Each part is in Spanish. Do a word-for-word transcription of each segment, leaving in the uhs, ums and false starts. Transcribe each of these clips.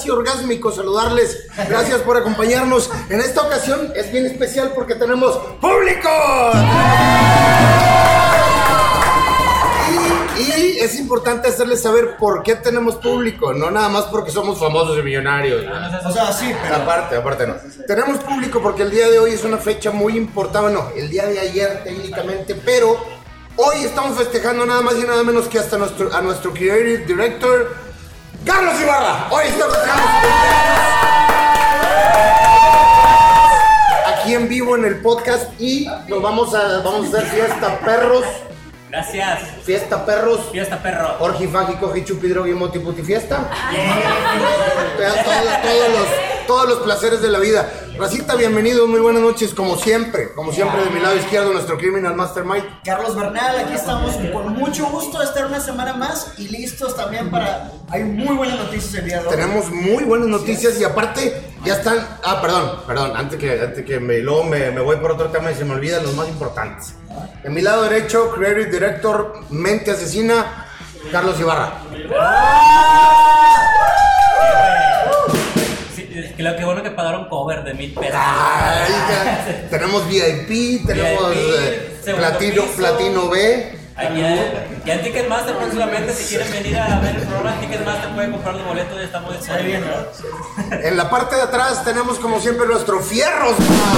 casi orgásmico saludarles. Gracias por acompañarnos. En esta ocasión es bien especial porque tenemos público. Y, y es importante hacerles saber por qué tenemos público, no nada más porque somos famosos y millonarios, ¿no? O sea, sí, pero... Aparte, aparte no. Tenemos público porque el día de hoy es una fecha muy importante, bueno, el día de ayer técnicamente, pero hoy estamos festejando nada más y nada menos que hasta nuestro, a nuestro Creative Director, Carlos Ibarra. Hoy estamos aquí en vivo en el podcast y nos vamos a, vamos a hacer fiesta, perros. Gracias. Fiesta, perros. Fiesta, perro. Orgi, Faji, Coji, Chupi, Drogi, Moti, Puti, fiesta. Yeah. Todos, todos, los, todos los placeres de la vida. Racita, bienvenidos, muy buenas noches, como siempre. Como siempre, de mi lado izquierdo, nuestro Criminal Mastermind. Carlos Bernal, aquí estamos con mucho gusto de estar una semana más y listos también para... Hay muy buenas noticias el día de hoy. Tenemos muy buenas noticias sí, y aparte ya están... Ah, perdón, perdón, antes que, antes que me, luego me, me voy por otro tema y se me olvidan los más importantes. En mi lado derecho, Creative Director, mente asesina, Carlos Ibarra. Sí, creo que bueno que pagaron cover de mil pesos. Ay, ya. Tenemos V I P, tenemos V I P, eh, platino, platino B. Aquí ya en Ticketmaster próximamente, si quieren venir a ver el programa en Ticketmaster pueden comprar los boletos, ya estamos Muy bien, ¿no? En la parte de atrás tenemos como siempre nuestro Fierros.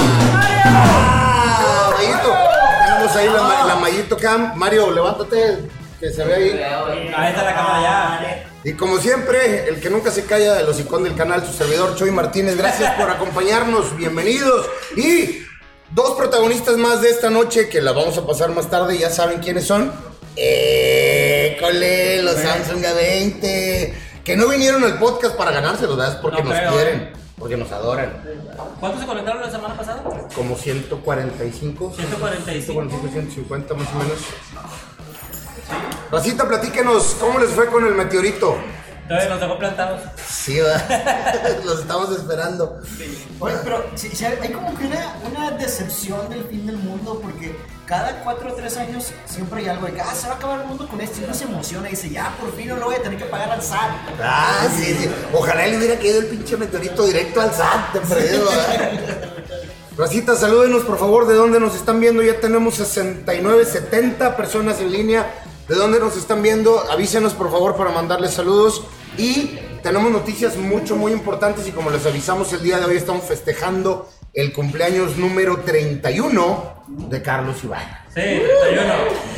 Ah, Mayito. Tenemos ahí la, la Mayito Cam. Mario, levántate, que se ve ahí. Ahí está la cámara ya. Y como siempre, el que nunca se calla del hocicón del canal, su servidor Choy Martínez. Gracias por acompañarnos, bienvenidos. Y dos protagonistas más de esta noche que la vamos a pasar más tarde, ya saben quiénes son. ¡École! Los Samsung A veinte. Que no vinieron al podcast para ganárselos, ¿verdad? Es porque no nos creo, quieren, ¿eh? Porque nos adoran. ¿Cuántos se conectaron la semana pasada? Como ciento cuarenta y cinco. ciento cuarenta y cinco. ciento cincuenta más o menos. Racita, platíquenos, ¿cómo les fue con el meteorito? Todavía nos dejó plantados. Sí, va. Los estamos esperando. Oye, pero sí, sí, hay como que una, una decepción del fin del mundo porque cada cuatro o tres años siempre hay algo de que ah, se va a acabar el mundo con esto y uno se emociona y dice ya, por fin no lo voy a tener que pagar al S A T. Ah, sí, sí. Ojalá le hubiera caído el pinche meteorito directo al S A T, te perdido, Racita, salúdenos por favor, ¿de dónde nos están viendo? Ya tenemos sesenta y nueve, setenta personas en línea. ¿De dónde nos están viendo? Avísenos por favor para mandarles saludos. Y tenemos noticias mucho, muy importantes y como les avisamos el día de hoy estamos festejando el cumpleaños número treinta y uno de Carlos Ibarra. Sí, treinta y uno.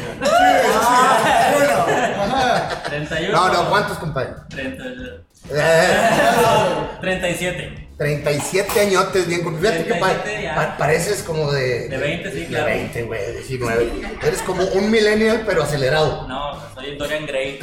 treinta y uno. No, no, ¿cuántos, compadre? treinta. Eh, treinta y siete. treinta y siete añotes, bien cumplidos. Fíjate que pa- pa- pareces como de... De veinte, sí, claro. De veinte, güey, diecinueve. Eres como un millennial, pero acelerado. No, soy Dorian Gray.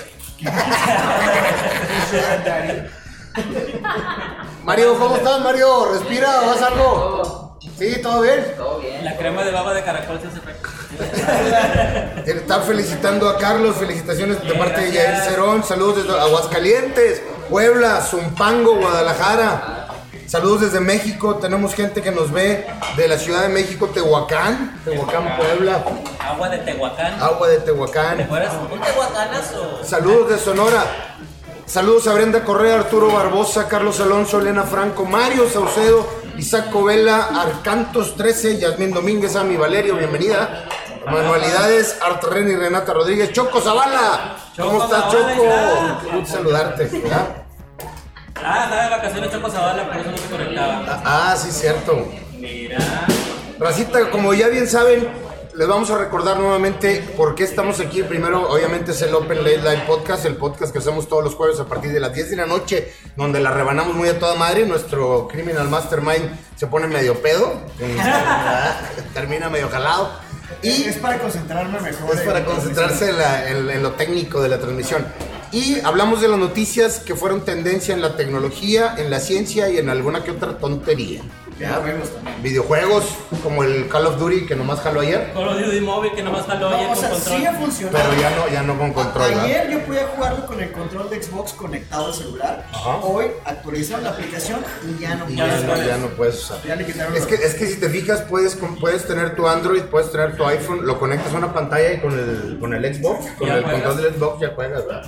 Mario, ¿cómo estás, Mario? ¿Respira? ¿Vas algo? Sí, ¿todo bien? Todo bien. La crema de baba de caracol se hace efecto. Están felicitando a Carlos, felicitaciones de Bien, parte de gracias. Yair Cerón, saludos desde Aguascalientes, Puebla, Zumpango, Guadalajara, saludos desde México, tenemos gente que nos ve de la Ciudad de México, Tehuacán, Tehuacán, Puebla, Agua de Tehuacán. agua de ¿Te Tehuacán, fueras un tehuacanazo? saludos de Sonora, saludos a Brenda Correa, Arturo Barbosa, Carlos Alonso, Elena Franco, Mario Saucedo, Isaac Covela, Arcantos trece, Yasmín Domínguez, Ami Valerio, bienvenida. Manualidades, Arterren y Renata Rodríguez, Choco Zavala. ¿Cómo Choco estás, Zavala, Choco? ya. Qué gusto saludarte, ¿verdad? Ah, estaba de vacaciones Choco Zavala, por eso no se conectaba. Ah, sí, cierto. Mira. Racita, como ya bien saben, les vamos a recordar nuevamente por qué estamos aquí. Primero, obviamente, es el Open Late Live Podcast, el podcast que hacemos todos los jueves a partir de las diez de la noche, donde la rebanamos muy a toda madre. Nuestro Criminal Mastermind se pone medio pedo, termina medio jalado. Y Es para concentrarme mejor. es para en- concentrarse en, la- en- en lo técnico de la transmisión. Y hablamos de las noticias que fueron tendencia en la tecnología, en la ciencia y en alguna que otra tontería. ¿Ya? Videojuegos también. Videojuegos como el Call of Duty que nomás jaló ayer, Call of Duty móvil que nomás jaló No, ayer o con sea, control. sigue funcionando. pero ya no, ya no con control. ¿verdad? Ayer yo podía jugarlo con el control de Xbox conectado al celular. Ajá. Hoy actualizaron la aplicación y ya no Y Ya ya, no no, puedes. ya no puedes usar. Ya le quitaron Es los- que, es que si te fijas, puedes, con- puedes tener tu Android, puedes tener tu iPhone, lo conectas a una pantalla y con el, con el Xbox, con Ya el juegas. control del Xbox ya juegas, ¿verdad?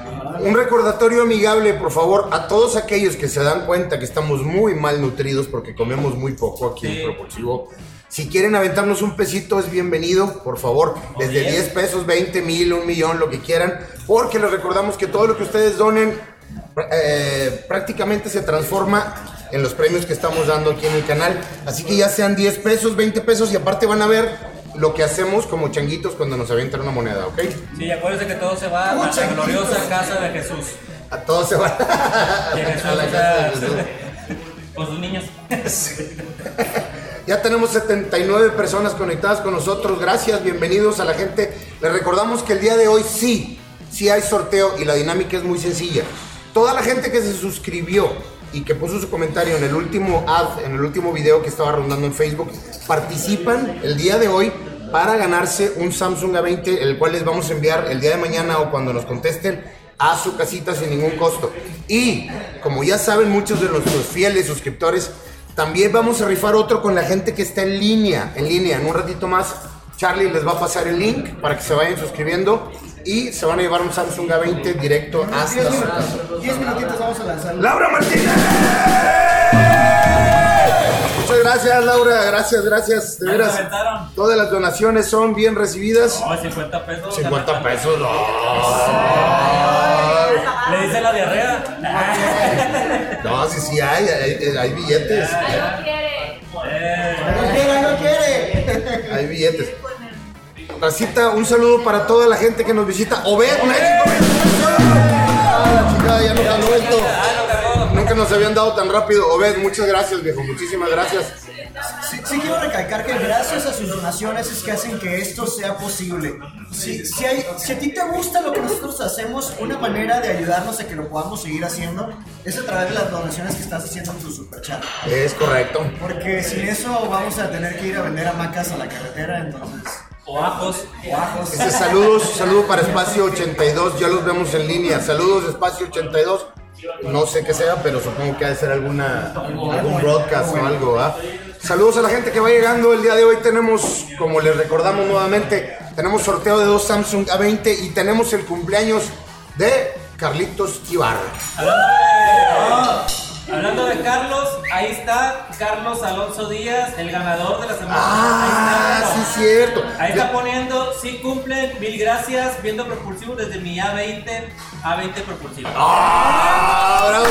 Un recordatorio amigable, por favor, a todos aquellos que se dan cuenta que estamos muy mal nutridos porque comemos muy poco aquí en Propulsivo. Si quieren aventarnos un pesito, es bienvenido, por favor, desde diez pesos, veinte mil, un millón, lo que quieran, porque les recordamos que todo lo que ustedes donen eh, prácticamente se transforma en los premios que estamos dando aquí en el canal. Así que ya sean diez pesos, veinte pesos, y aparte van a ver lo que hacemos como changuitos cuando nos avientan una moneda, ¿ok? Sí, acuérdense que todo se va a la gloriosa casa de Jesús. A todos se va Y Jesús, a la o casa sea, de Jesús. con sus niños. Ya tenemos setenta y nueve personas conectadas con nosotros. Gracias, bienvenidos a la gente. Les recordamos que el día de hoy sí, sí hay sorteo y la dinámica es muy sencilla. Toda la gente que se suscribió y que puso su comentario en el último ad, en el último video que estaba rondando en Facebook, participan el día de hoy para ganarse un Samsung A veinte, el cual les vamos a enviar el día de mañana o cuando nos contesten a su casita sin ningún costo. Y como ya saben muchos de nuestros fieles suscriptores, también vamos a rifar otro con la gente que está en línea, en línea. En un ratito más Charlie les va a pasar el link para que se vayan suscribiendo y se van a llevar un Samsung A veinte directo hasta su casa. diez minutitos vamos a lanzarlo. ¡Laura Martínez! Muchas gracias, Laura. Gracias, gracias. De veras, todas las donaciones son bien recibidas. No, cincuenta pesos. cincuenta pesos. No. Le dice la diarrea. No, sí, sí, hay, hay, hay billetes. No quiere. No quiere, no quiere. Hay billetes. Racita, un saludo para toda la gente que nos visita. Obed, México. Ah, chica, ya nos ganó esto. Nunca nos habían dado tan rápido. Obed, muchas gracias, viejo. Muchísimas gracias. Sí, sí quiero recalcar que gracias a sus donaciones es que hacen que esto sea posible. Si, si, hay, si a ti te gusta lo que nosotros hacemos, una manera de ayudarnos a que lo podamos seguir haciendo es a través de las donaciones que estás haciendo en tu superchat. Es correcto. Porque sin eso vamos a tener que ir a vender hamacas a la carretera, entonces... O ajos. O ajos. Este, saludos, saludo para Espacio ochenta y dos. Ya los vemos en línea. Saludos, Espacio ochenta y dos. No sé qué sea, pero supongo que ha de ser alguna, algún broadcast o algo, ¿ah? Saludos a la gente que va llegando. El día de hoy tenemos, como les recordamos nuevamente, tenemos sorteo de dos Samsung A veinte y tenemos el cumpleaños de Carlitos Ibarra. Hablando de, hablando de Carlos, ahí está Carlos Alonso Díaz, el ganador de la semana. Ah, ahí está, sí, cierto. Ahí está poniendo, sí cumplen, mil gracias, viendo Propulsivo desde mi A veinte, A veinte Propulsivo. ¡Ah, bravo!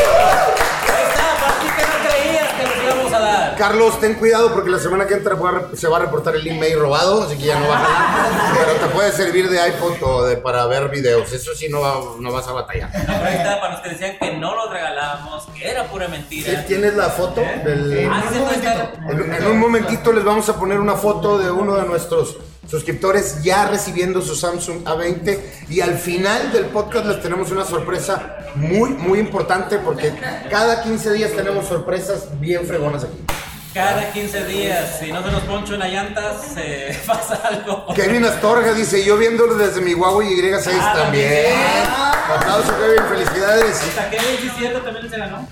Ahí está, para ti que no creías que nos íbamos a dar. Carlos, ten cuidado porque la semana que entra se va a reportar el email robado, así que ya no va a jalar. Pero te puede servir de iPod o de para ver videos. Eso sí, no, va, no vas a batallar. No, pero ahí está, para los que decían que no los regalábamos, que era pura mentira. ¿Sí? ¿Tienes la foto? ¿Eh? Del... Ah, sí, sí, está. En, en un momentito les vamos a poner una foto de uno de nuestros suscriptores ya recibiendo su Samsung A veinte y al final del podcast les tenemos una sorpresa muy, muy importante porque cada quince días tenemos sorpresas bien fregonas aquí. Cada quince días, si no se nos poncho en la llanta, se pasa algo. Kevin Astorga dice, yo viéndolo desde mi Huawei Y seis Ah, también. también. Aplauso, Kevin, felicidades. Hasta que diecisiete también se ganó.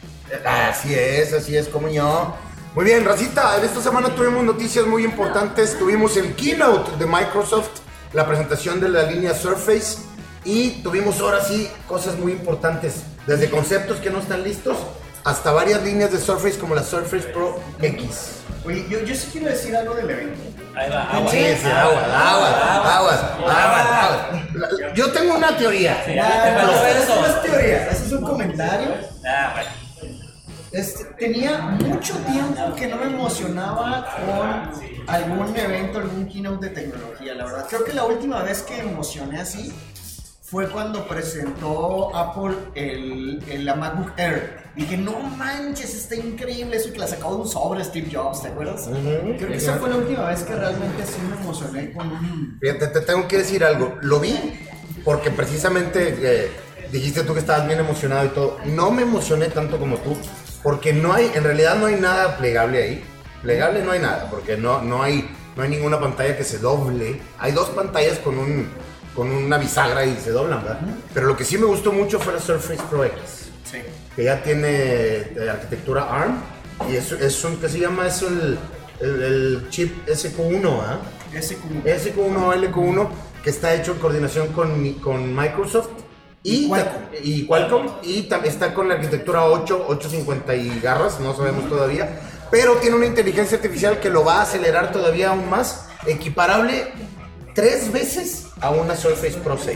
Así es, así es, como yo. Muy bien, racita, en esta semana tuvimos noticias muy importantes. Tuvimos el keynote de Microsoft, la presentación de la línea Surface y tuvimos ahora sí cosas muy importantes, desde conceptos que no están listos hasta varias líneas de Surface como la Surface Pro X. Oye, yo, yo sí quiero decir algo del evento. Ahí va, agua. Sí, sí, aguas, aguas, aguas, aguas, aguas. Yo tengo una teoría. Sí, ya te faltó Esa eso. no es teoría, ese es un comentario. Ah, bueno. Este, tenía mucho tiempo que no me emocionaba con algún evento, algún keynote de tecnología, la verdad. Creo que la última vez que me emocioné así fue cuando presentó Apple el, el, la MacBook Air. Dije, no manches, está increíble eso que la sacó de un sobre Steve Jobs, ¿te acuerdas? Uh-huh. Creo que esa fue la última vez que realmente sí me emocioné con un... Fíjate, te tengo que decir algo. Lo vi porque precisamente eh, dijiste tú que estabas bien emocionado y todo. No me emocioné tanto como tú porque no hay, en realidad no hay nada plegable ahí. Plegable no hay nada porque no, no, hay, no hay ninguna pantalla que se doble. Hay dos pantallas con un... con una bisagra y se doblan, ¿verdad? Uh-huh. Pero lo que sí me gustó mucho fue la Surface Pro X. Sí. Que ya tiene eh, arquitectura ARM. Y es, es un, ¿qué se llama? Es el, el, el chip S Q uno, ¿ah? ¿eh? S Q uno. S Q uno, L Q uno, que está hecho en coordinación con, con Microsoft. Y, Y Qualcomm. y Qualcomm, y también está con la arquitectura ocho, ocho cincuenta y garras, no sabemos todavía, pero tiene una inteligencia artificial que lo va a acelerar todavía aún más, equiparable tres veces a una Surface Pro seis.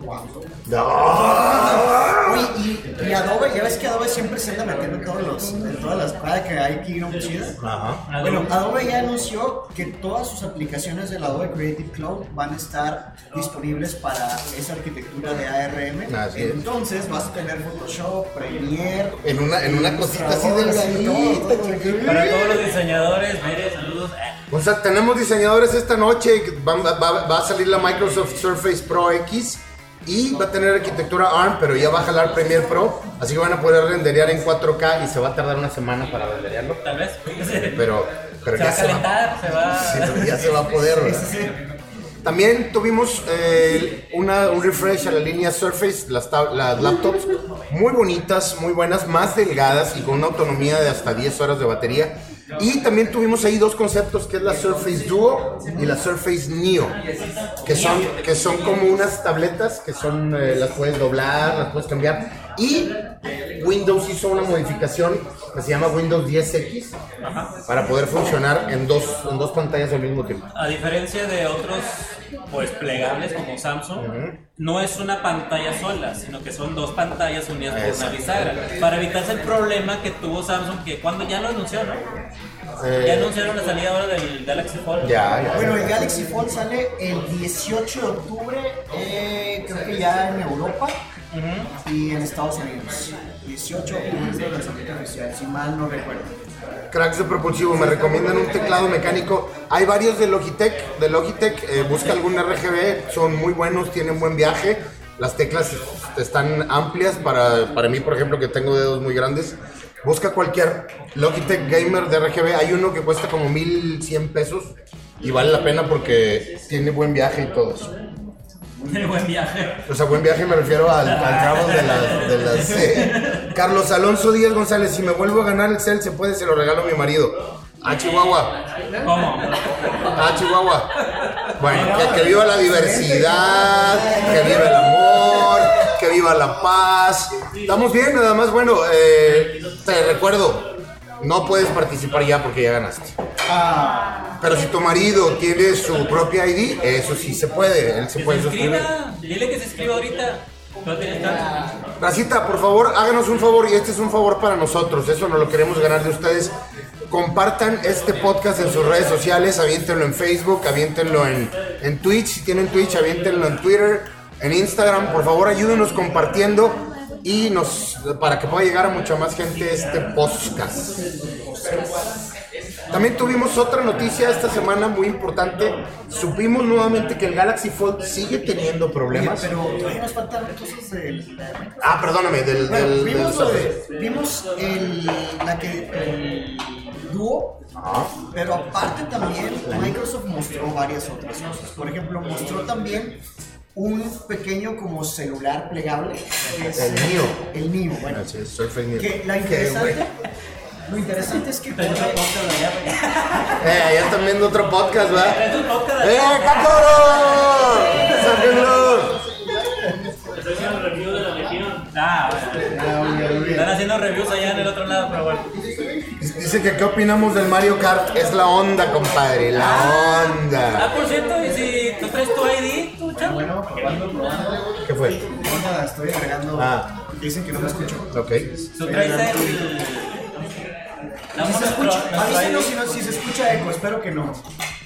Oye, y, y Adobe, ya ves que Adobe siempre se anda metiendo en, todos los, en todas las cosas que hay Keynote chidas. Ajá. Bueno, Adobe ya anunció que todas sus aplicaciones del Adobe Creative Cloud van a estar disponibles para esa arquitectura de A R M. Así es. Entonces vas a tener Photoshop, Premiere. En una, en una cosita así delgadita, chiquita. Para todos los diseñadores, mire, saludos. O sea, tenemos diseñadores esta noche, va, va- va a salir la Microsoft Surface Pro X y va a tener arquitectura A R M, pero ya va a jalar Premiere Pro, así que van a poder renderear en cuatro K y se va a tardar una semana para renderearlo, Tal vez. pero, pero Se ya va a se va, calentar, se va. sí, pero ya se va a poder, ¿verdad? También tuvimos eh, una, un refresh a la línea Surface, las, tab- las laptops muy bonitas, muy buenas, más delgadas y con una autonomía de hasta diez horas de batería. Y también tuvimos ahí dos conceptos, que es la Surface Duo y la Surface Neo, que son, que son como unas tabletas que son, eh, las puedes doblar, las puedes cambiar. Y Windows hizo una modificación que se llama Windows diez X para poder funcionar en dos, en dos pantallas al mismo tiempo. A diferencia de otros pues plegables como Samsung, no es una pantalla sola, sino que son dos pantallas unidas por una Exacto. bisagra. Para evitarse el problema que tuvo Samsung, que cuando ya lo anunció, ¿no? Eh, Ya anunciaron la salida ahora del Galaxy Fold. Ya, ya. Bueno, el Galaxy Fold sale el dieciocho de octubre, eh, creo que ya en Europa y en Estados Unidos. dieciocho de octubre es el lanzamiento oficial, si mal no recuerdo. Cracks de propulsivo, me recomiendan un teclado mecánico. Hay varios de Logitech, de Logitech, eh, busca algún R G B, son muy buenos, tienen buen viaje. Las teclas están amplias para, para mí, por ejemplo, que tengo dedos muy grandes. Busca cualquier Logitech Gamer de R G B, hay uno que cuesta como mil cien pesos y vale la pena porque tiene buen viaje y todo eso. El buen viaje. O sea, buen viaje me refiero al, al travel de las... De las eh. Carlos Alonso Díaz González, si me vuelvo a ganar el cel, se puede, se lo regalo a mi marido. A Chihuahua. ¿Cómo? A Chihuahua. Bueno, que, que viva la diversidad, que viva el amor, que viva la paz. Estamos bien, nada más, bueno, eh, te recuerdo, no puedes participar ya porque ya ganaste. Pero si tu marido tiene su propia I D, eso sí se puede, él se Que puede se suscribir. inscriba. Dile que se inscriba ahorita. No tienes tanto. Racita, por favor, háganos un favor, y este es un favor para nosotros, eso no lo queremos ganar de ustedes. Compartan este podcast en sus redes sociales, aviéntenlo en Facebook, aviéntenlo en, en Twitch, si tienen Twitch, aviéntenlo en Twitter, en Instagram, por favor ayúdenos compartiendo y nos para que pueda llegar a mucha más gente este podcast. También tuvimos otra noticia esta semana muy importante. Supimos nuevamente que el Galaxy Fold sigue teniendo problemas. Pero todavía nos faltan cosas del... Ah, perdóname, del, Bueno, del, del vimos, lo Surface. de- vimos el, la que, el Duo, Ajá. pero aparte también Microsoft mostró varias otras cosas. Por ejemplo, mostró también un pequeño como celular plegable. Que es El Neo. El Neo, bueno. Así es, Surface Neo. Que la Qué interesante, güey. lo interesante es que Pero corre- otro podcast allá, güey. Eh, allá están viendo otro podcast, ¿verdad? Es un podcast ¡Eh, allá. Cacoro! ¡Sáquenlo! Estoy haciendo review de la Legión. Ah, bueno. Están haciendo reviews allá en el otro lado, pero bueno. Dice que qué opinamos del Mario Kart. Es la onda, compadre, la Ah, onda. por cierto, y si tú traes tu I D, tú, chavo. Bueno, probando, probando. ¿Qué fue? Nada, estoy agregando. Ah. Dicen que no me escucho. Ok. Tú traes el. Si se escucha, avísenos si, no, si se escucha eco, espero que no.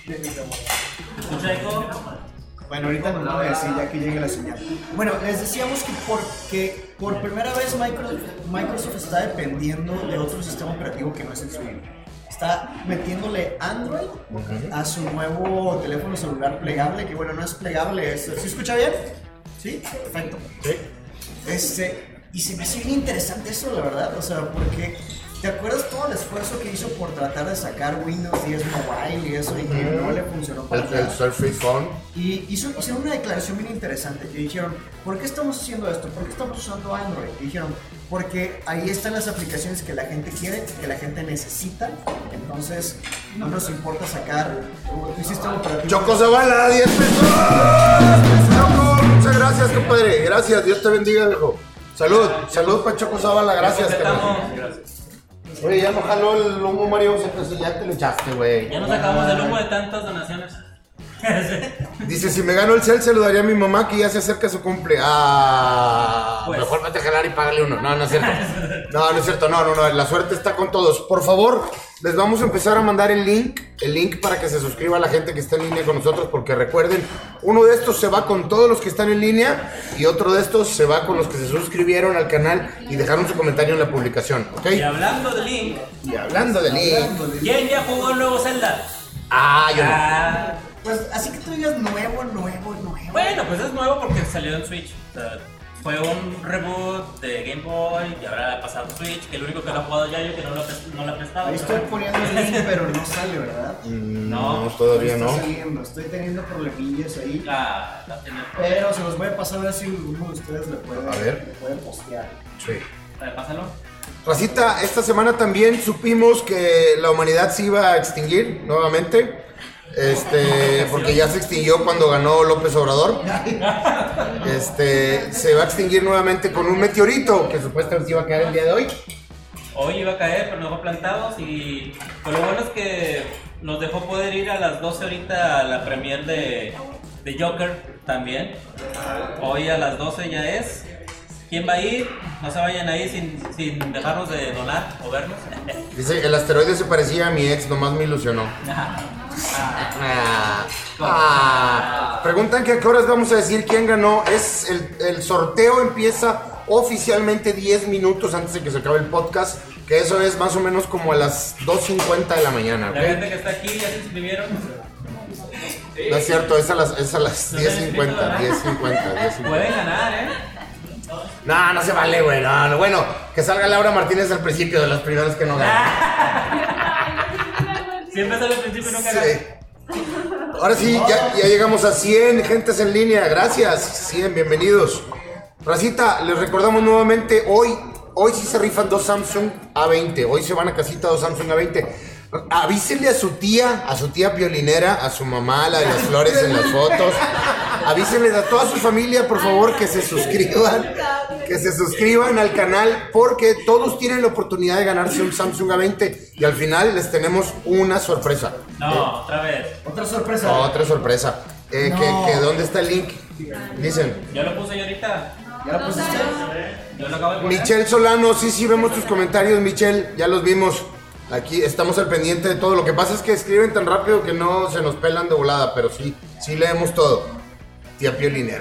¿Escucha eco? Bueno, ahorita nos voy a decir ya que llegue la señal. Bueno, les decíamos que porque por primera vez Microsoft, Microsoft está dependiendo de otro sistema operativo que no es el suyo. Está metiéndole Android a su nuevo teléfono celular plegable, que bueno, no es plegable, es, ¿sí escucha bien? Sí, perfecto. Sí. Este, y se me hace bien interesante eso, la verdad, o sea, porque ¿te acuerdas todo el esfuerzo que hizo por tratar de sacar Windows diez Mobile y eso y que no le funcionó para El, el nada? Surface Phone. Y hizo, hicieron una declaración bien interesante que dijeron, ¿por qué estamos haciendo esto? ¿Por qué estamos usando Android? Y dijeron, porque ahí están las aplicaciones que la gente quiere, que la gente necesita, entonces no nos importa sacar un sistema operativo. Choco Zavala, diez pesos. Choco, muchas gracias. gracias, compadre. Gracias, Dios te bendiga, viejo. Salud, salud, Pacheco Zavala, gracias. Gracias. Oye, ya no jaló el humo, Mario, pues ya te lo echaste, güey. Ya nos acabamos del humo de tantas donaciones. Dice, si me gano el cel, se lo daría a mi mamá que ya se acerca su cumple. Ah, pues. Mejor vete a jalar y págale uno. No, no es cierto. No, no es cierto. No, no, no. La suerte está con todos. Por favor, les vamos a empezar a mandar el link. El link para que se suscriba la gente que está en línea con nosotros. Porque recuerden, uno de estos se va con todos los que están en línea. Y otro de estos se va con los que se suscribieron al canal y dejaron su comentario en la publicación. ¿Ok? Y hablando de link. Y hablando de link. ¿Quién ya jugó el nuevo Zelda? Ah, yo no. Ah. Pues así que tú digas nuevo, nuevo, nuevo. Bueno, pues es nuevo porque salió en Switch. O sea, fue un reboot de Game Boy y ahora ha pasado a Switch, que el único que lo ha jugado ya yo que no lo no la ha prestado. Ahí estoy poniendo el link, pero no sale, ¿verdad? Mm, no, no, todavía está no. Saliendo. Estoy teniendo problemillas ahí. La, la tiene. Pero se los voy a pasar a ver si uno de ustedes le puede, A ver. le puede postear. Sí. A ver, pásalo. Racita, esta semana también supimos que la humanidad se iba a extinguir nuevamente. Este, porque ya se extinguió cuando ganó López Obrador. Este, se va a extinguir nuevamente con un meteorito que supuestamente iba a caer el día de hoy. Hoy iba a caer, pero nos dejó plantados y pues lo bueno es que nos dejó poder ir a las doce ahorita a la premier de, de Joker también. Hoy a las doce ya es. ¿Quién va a ir? No se vayan ahí sin, sin dejarnos de donar o vernos. Dice, el asteroide se parecía a mi ex, nomás me ilusionó. Ah, ah. Preguntan que a qué horas vamos a decir quién ganó. Es el, el sorteo empieza oficialmente diez minutos antes de que se acabe el podcast, que eso es más o menos como a las dos cincuenta de la mañana. La ¿okay? gente que está aquí ya se inscribieron. No es cierto, es a las, es a las diez cincuenta, diez cincuenta, diez cincuenta. Pueden ganar, ¿eh? No, no se vale, güey. No, no, bueno, que salga Laura Martínez al principio de los primeros que no ganan. Siempre sale al principio y no Sí. cagan. Ahora sí, ya, ya llegamos a cien gentes en línea. Gracias, cien, bienvenidos. Racita, les recordamos nuevamente, hoy, hoy sí se rifan dos Samsung A veinte. Hoy se van a casita dos Samsung A veinte. Avísenle a su tía, a su tía violinera, a su mamá, la de las flores en las fotos. Avísenle a toda su familia, por favor, que se suscriban. Que se suscriban al canal porque todos tienen la oportunidad de ganarse un Samsung A veinte y al final les tenemos una sorpresa. No, Eh, otra vez. Otra sorpresa. Otra sorpresa. Eh, No. que, que ¿dónde está el link? Dicen. Yo lo puse yo ahorita. ¿Ya lo pusiste? Yo lo acabo de poner. Michelle Solano, sí, sí, vemos tus comentarios, Michelle, ya los vimos. Aquí estamos al pendiente de todo. Lo que pasa es que escriben tan rápido que no se nos pelan de volada, pero sí, sí leemos todo. Tía Piolinera.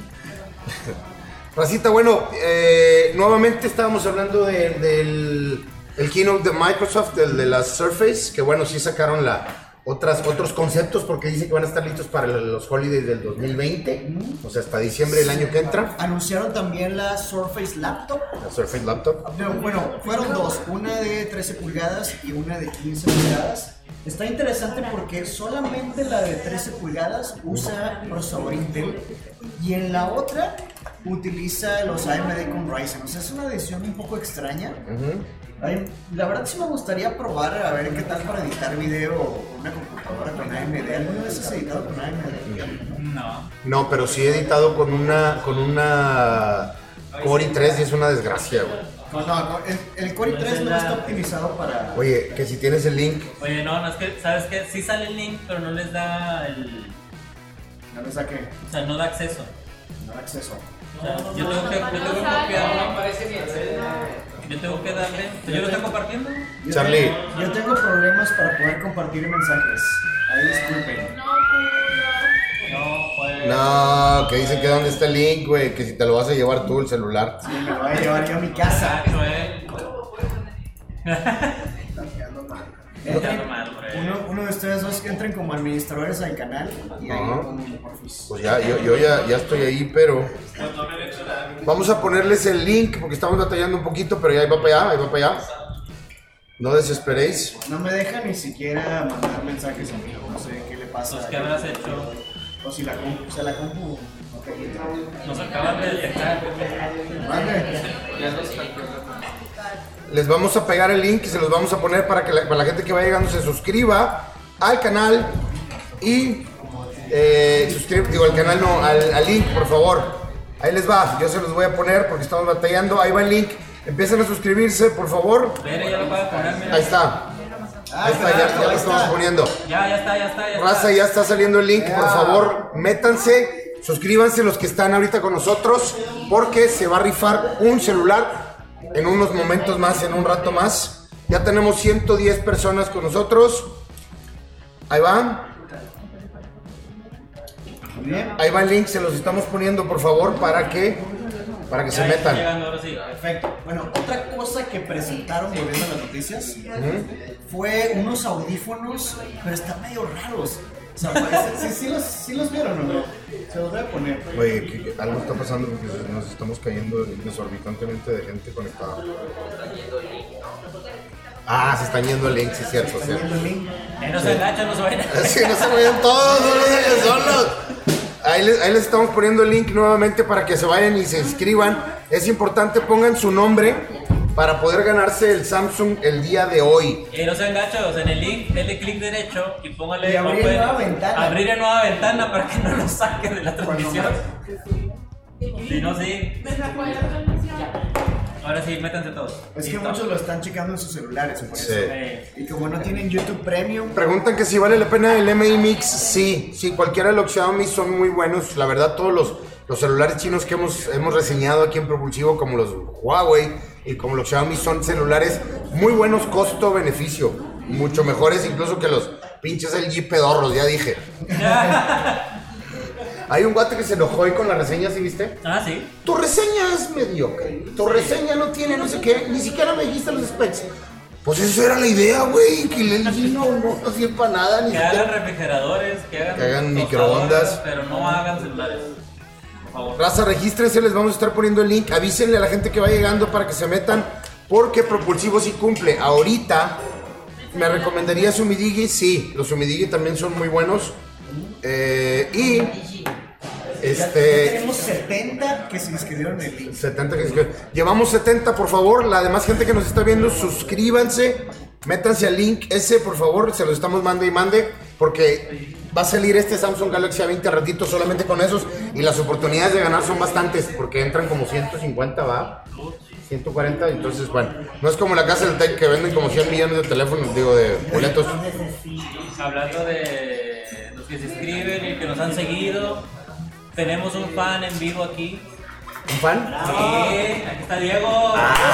Racita, bueno, eh, nuevamente estábamos hablando de, del el keynote de Microsoft, del de la Surface, que bueno, sí sacaron la, otras, otros conceptos porque dice que van a estar listos para los holidays del dos mil veinte, o sea, hasta diciembre del año que entra. Anunciaron también la Surface Laptop. La Surface Laptop. No, bueno, fueron dos, una de trece pulgadas y una de quince pulgadas. Está interesante porque solamente la de trece pulgadas usa procesador Intel y en la otra utiliza los A M D con Ryzen. O sea, es una edición un poco extraña. Uh-huh. Ay, la verdad sí me gustaría probar a ver qué tal para editar video con una computadora con A M D. ¿Alguna vez has editado con A M D? No. No, pero sí he editado con una, con una Core i tres y es una desgracia, güey. No, no, el, el Core i tres no está optimizado para... Oye, que si tienes el link. Oye, no, no es que, ¿sabes qué? Sí sale el link, pero no les da el... No le saqué, O sea, no da acceso. no da acceso. O sea, yo tengo que, yo tengo que copiarlo. Yo tengo que darle... ¿Yo lo estoy compartiendo? Yo Charlie. tengo- yo tengo problemas para poder compartir mensajes. Ahí disculpen. No, pues... No, que dicen que dónde está el link, güey, que si te lo vas a llevar tú el celular. Sí, me lo voy a llevar yo a mi casa. Exacto, eh. Está Entren- mal, hombre. uno, uno de ustedes dos que entren como administradores al canal y ahí Ajá. ponen porfis. Pues ya, yo, yo ya, ya estoy ahí, pero vamos a ponerles el link porque estamos batallando un poquito, pero ya ahí va para allá, ahí va para allá. No desesperéis. No me deja ni siquiera mandar mensajes en vivo, no sé qué le pasa. Pues, ¿qué habrás hecho? O si la compu, o sea, la compu. Ok. Nos acaban de detectar. Mande. Les vamos a pegar el link y se los vamos a poner para que la, para la gente que va llegando se suscriba al canal y eh, suscrib- digo al canal no, al, al link, por favor. Ahí les va, yo se los voy a poner porque estamos batallando. Ahí va el link. Empiecen a suscribirse, por favor. Mira, ya lo puedo poner, mira. Ahí está. Ahí está, ya, ya lo estamos poniendo. Ya, ya está, ya está. Ya Raza, está. ya está saliendo el link. Por favor, métanse. Suscríbanse los que están ahorita con nosotros. Porque se va a rifar un celular en unos momentos más, en un rato más. Ya tenemos ciento diez personas con nosotros. Ahí va. Bien. Ahí va el link, se los estamos poniendo por favor para que para que Ya, se ya está metan. llegando, ahora sí. Perfecto. Bueno, otra cosa que presentaron volviendo a las noticias fue unos audífonos, pero están medio raros. O sea, parece, sí, sí, los, sí los vieron, ¿o no? Se los voy a poner. Oye, que- que algo está pasando porque nos estamos cayendo desorbitantemente de gente conectada. Ah, se están yendo el link, sí es cierto, ¿Están cierto. viendo el link? Eh, no se agachan, no se vayan. Sí, no se vayan todos, no los dejen solos. Ahí les, ahí les estamos poniendo el link nuevamente para que se vayan y se inscriban. Es importante, pongan su nombre para poder ganarse el Samsung el día de hoy. Eh, no sean gachos, en el link, denle clic derecho y póngale Y abrir pueden- nueva ventana. Abrir en nueva ventana para que no lo saquen de la transmisión. Si no, sí. Ahora sí, métanse todos. Es que Listo. muchos lo están checando en sus celulares, por eso. Sí. Eh, Y como no tienen YouTube Premium, Preguntan que si vale la pena el M I Mix. Sí, sí, cualquiera de los Xiaomi son muy buenos. La verdad, todos los, los celulares chinos que hemos, hemos reseñado aquí en Propulsivo, como los Huawei y como los Xiaomi, son celulares muy buenos costo-beneficio. Mucho mejores incluso que los pinches L G pedorros, ya dije. Hay un guate que se enojó hoy con la reseña, ¿sí viste? Ah, sí. Tu reseña es mediocre. Tu reseña no tiene no sé qué. Ni siquiera me dijiste los specs. Pues eso era la idea, güey. Que el L G no, no, no sirve para nada. Ni Que siquiera. hagan refrigeradores, que hagan, Que hagan tostadoras, microondas. pero no hagan celulares. Por favor. Raza, regístrense, les vamos a estar poniendo el link. Avísenle a la gente que va llegando para que se metan. Porque Propulsivo sí cumple. Ahorita, ¿me recomendaría Sumidigi? Sí, los Sumidigi también son muy buenos. Eh, y. ya Este. tenemos setenta que se inscribieron en el link. setenta que se- Llevamos setenta, por favor. La demás gente que nos está viendo, suscríbanse. Métanse al link ese, por favor. Se los estamos mande y mande. Porque va a salir este Samsung Galaxy A veinte a ratito solamente con esos. Y las oportunidades de ganar son bastantes. Porque entran como ciento cincuenta, va. ciento cuarenta. Entonces, bueno. No es como la casa del Tech que venden como cien millones de teléfonos, digo, de boletos. Hablando de los que se inscriben y que nos han seguido, tenemos un fan en vivo aquí. ¿Un fan? Sí, aquí está Diego.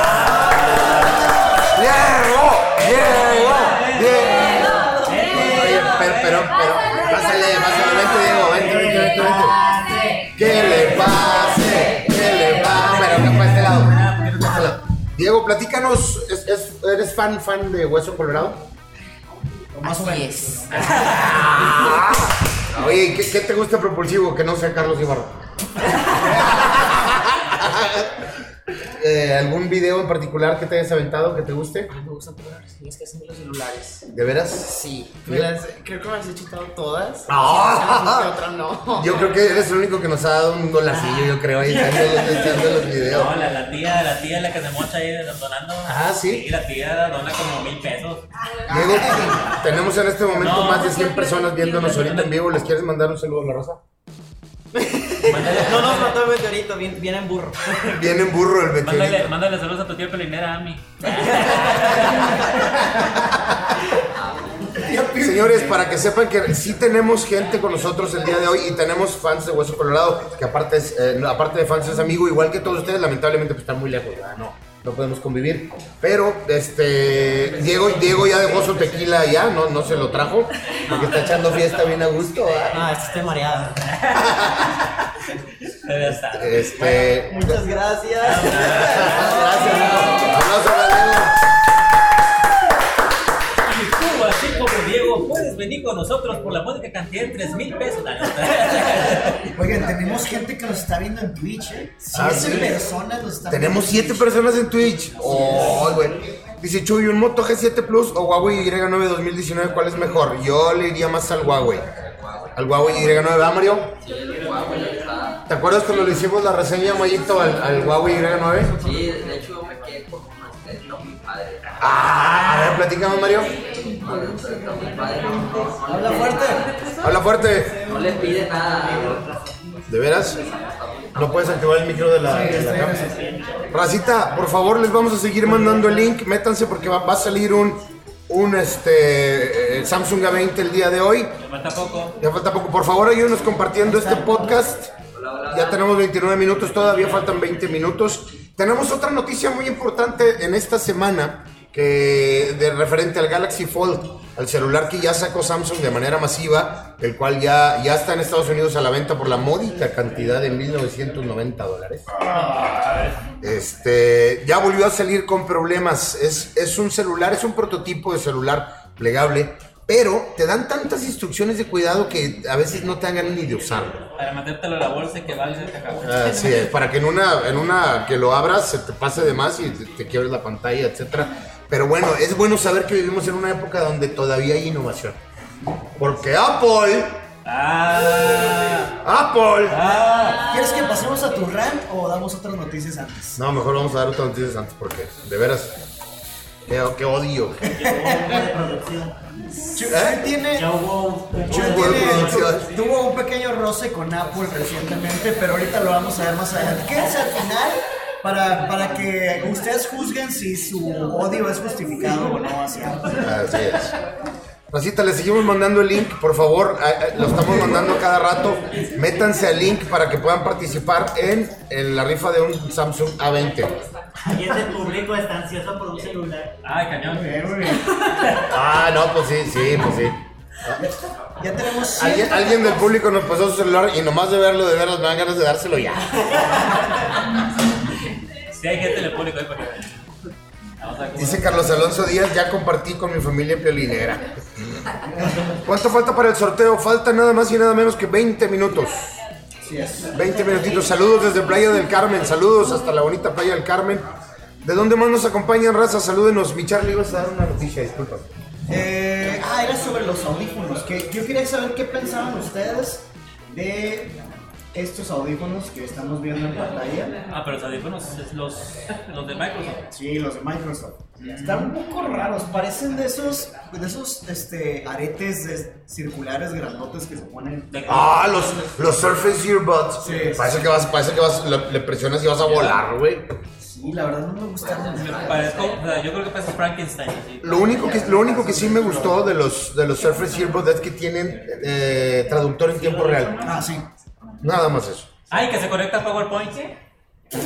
¡Diego! ¡Diego! ¡Diego! Oye, pero, pero, pero, pásale, pásale, vente, Diego, vente, vente, vente, vente. ¿Qué le pase? ¿Qué le pase? Pero, acá para este lado. Para este lado. Diego, platícanos, ¿es, es- ¿eres fan, fan de Hueso Colorado? Más o menos. Oye, ¿qué, qué te gusta Propulsivo que no sea Carlos Ibarra? Eh, ¿Algún video en particular que te hayas aventado que te guste? Me gustan todas las reseñas que hacen de los celulares. ¿De veras? Sí, me las, creo que me las he chutado todas. Ah. Sí, otra no. Yo creo que eres el único que nos ha dado un dolarcillo, yo creo, ahí echando los, echando los videos. No, la, la tía, la tía es la que se mocha ahí donando. Ah, ¿sí? Sí, la tía dona como mil pesos. Diego, tenemos en este momento No. más de cien personas viéndonos ahorita en vivo. ¿Les quieres mandar un saludo a la raza? Mándale, No nos mató el meteorito, viene, viene en burro. Viene en burro el mándale, meteorito. mándale saludos a tu tía pelinera, a mí. Señores, para que sepan que sí tenemos gente con nosotros el día de hoy y tenemos fans de Hueso Colorado, que aparte, es, eh, no, aparte de fans es amigo, igual que todos ustedes, lamentablemente pues están muy lejos, ¿verdad? No, no podemos convivir. Pero, este, Diego, Diego ya dejó su tequila allá, no, no se lo trajo, porque está echando fiesta bien a gusto, ¿verdad? Ah, esta estoy mareada. Debe estar. Este, Muchas gracias. gracias, Diego. Aplausos a Diego. Y tú, así como Diego, puedes venir con nosotros por la módica cantidad de tres mil pesos. Oigan, tenemos gente que nos está viendo en Twitch, ¿eh? Ah, Siete sí. personas nos están Tenemos viendo en siete Twitch. personas en Twitch. Oh, güey. Dice Chuy, ¿un Moto G siete Plus o Huawei Y nueve dos mil diecinueve? ¿Cuál es mejor? Yo le iría más al Huawei. Al Huawei Y nueve, ¿verdad, Mario? ¿Te acuerdas cuando le hicimos la reseña, Mayito, al, al Huawei Y nueve? Sí, de hecho me quedé con un está muy padre. Ah, a ver, platícame, Mario. Está muy padre. No, no Habla le pide fuerte. nada, Habla fuerte. no le pide nada. ¿De veras? Está muy No puedes activar el micro de la, de la cámara. Racita, por favor, les vamos a seguir mandando el link. Métanse porque va, va a salir un, un este, eh, Samsung A veinte el día de hoy. Ya falta poco. Ya falta poco. Por favor, ayúdenos compartiendo este podcast. Ya tenemos veintinueve minutos, todavía faltan veinte minutos. Tenemos otra noticia muy importante en esta semana que de referente al Galaxy Fold, al celular que ya sacó Samsung de manera masiva, el cual ya, ya está en Estados Unidos a la venta por la módica cantidad de mil novecientos noventa dólares. Este, ya volvió a salir con problemas. Es, es un celular, es un prototipo de celular plegable, pero te dan tantas instrucciones de cuidado que a veces no te dan ganas ni de usarlo. Para metértelo a la bolsa y que valga y se te acabó. Así es, para que en una, en una que lo abras se te pase de más y te, te quiebres la pantalla, etcétera. Pero bueno, es bueno saber que vivimos en una época donde todavía hay innovación. Porque Apple... Ah, ¡Apple! ah. ¿Quieres que pasemos a tu rant o damos otras noticias antes? No, mejor vamos a dar otras noticias antes porque, de veras, qué, qué odio. Chuy ¿Eh? tiene, Ya hubo un- Chuy Hubo tiene- producción. tuvo un pequeño roce con Apple recientemente, pero ahorita lo vamos a ver más adelante. Quédense al final para, para que ustedes juzguen si su odio es justificado o no hacia Apple. Así es. Racita, les seguimos mandando el link, por favor, a- a- lo estamos mandando cada rato. Métanse al link para que puedan participar en, en la rifa de un Samsung A veinte. Alguien del público está ansioso por un celular. Ay, cañón. Ah, no, pues sí, sí, pues sí. Ya tenemos Alguien, alguien del público nos pasó su celular y nomás de verlo, de veras, me dan ganas de dárselo ya. Si hay gente en el público ahí para que vean. Vamos a ver cómo- Dice Carlos Alonso Díaz, ya compartí con mi familia piolinera. ¿Cuánto falta para el sorteo? Falta nada más y nada menos que veinte minutos. Sí, es. veinte minutitos. Saludos desde Playa del Carmen. Saludos hasta la bonita Playa del Carmen. ¿De dónde más nos acompañan, raza? Salúdenos. Mi Charlie, ibas a dar una noticia, disculpa. Eh, ah, era sobre los audífonos. Que yo quería saber qué pensaban ustedes de estos audífonos que estamos viendo en pantalla. Ah, pero los audífonos es los, los de Microsoft. Sí, los de Microsoft. Están un poco raros, parecen de esos, de esos este, aretes de- circulares grandotes que se ponen. De- Ah, los, los Surface Earbuds. Sí, parece que vas, parece que vas, le, le presionas y vas a volar, güey. Sí, la verdad no me gustaron. Me parezco, o sea, yo creo que parece Frankenstein. ¿Sí? Lo único que, lo único que sí me gustó de los, de los Surface Earbuds es que tienen eh, traductor en tiempo real. Ah, sí. Nada más eso. Ay, que se conecta a PowerPoint. Se,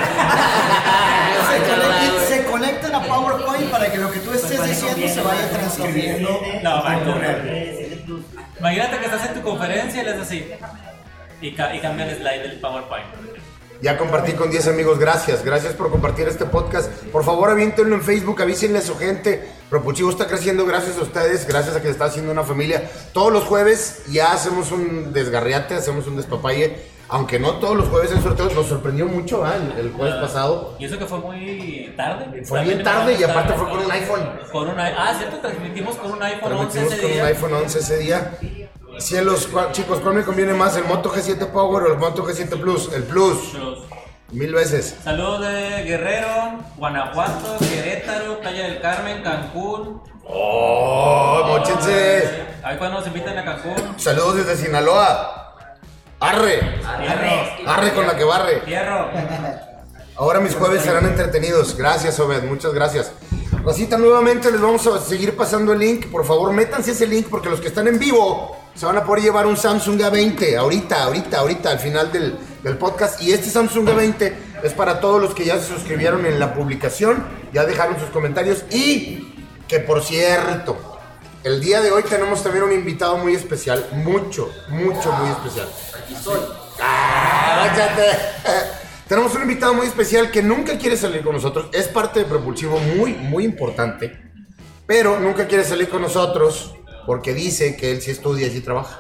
conectan, se conectan a PowerPoint para que lo que tú estés diciendo se vaya transcribiendo. No, va a en correr. correr. Imagínate que estás en tu conferencia y le haces así. Y, ca- y cambia el slide del PowerPoint. Ya compartí con diez amigos, gracias, gracias por compartir este podcast. Por favor, aviéntenlo en Facebook, avísenle a su gente. Propulsivo está creciendo gracias a ustedes, gracias a que se está haciendo una familia. Todos los jueves ya hacemos un desgarriate, hacemos un despapalle. Aunque no todos los jueves hay sorteos, nos sorprendió mucho ¿eh? el, el jueves pasado. Y eso que fue muy tarde. Fue También bien tarde y empezamos aparte tarde. fue con un iPhone. Con un i- Ah, cierto, transmitimos con un iPhone once Transmitimos ese con un día. iPhone once ese día. Cielos, ¿cuál- chicos, ¿cuál me conviene más? ¿El Moto G siete Power o el Moto G siete Plus? El Plus, Los- mil veces. Saludos de Guerrero, Guanajuato, Querétaro, Playa del Carmen, Cancún. ¡Oh, mochense! Ahí cuando nos invitan a Cancún. Saludos desde Sinaloa. ¡Arre! Fierro, ¡Arre con la que barre! fierro. Ahora mis jueves serán entretenidos. Gracias, Obed, muchas gracias. Racita, nuevamente les vamos a seguir pasando el link. Por favor, métanse ese link porque los que están en vivo se van a poder llevar un Samsung A veinte. Ahorita, ahorita, ahorita, al final del, del podcast. Y este Samsung A veinte es para todos los que ya se suscribieron en la publicación, ya dejaron sus comentarios. Y que, por cierto, el día de hoy tenemos también un invitado muy especial. Mucho, mucho, muy especial. ¡Ah, cállate! Tenemos un invitado muy especial que nunca quiere salir con nosotros. Es parte de Propulsivo muy, muy importante. Pero nunca quiere salir con nosotros porque dice que él sí estudia y sí trabaja.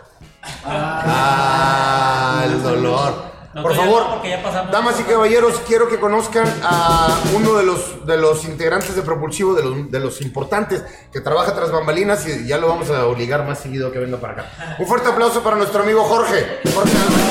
Ah, el dolor. No, Por todavía favor, no, porque ya pasamos. damas y caballeros, quiero que conozcan a uno de los, de los integrantes de Propulsivo, de los, de los importantes, que trabaja tras bambalinas y ya lo vamos a obligar más seguido que venga para acá. Un fuerte aplauso para nuestro amigo Jorge. Jorge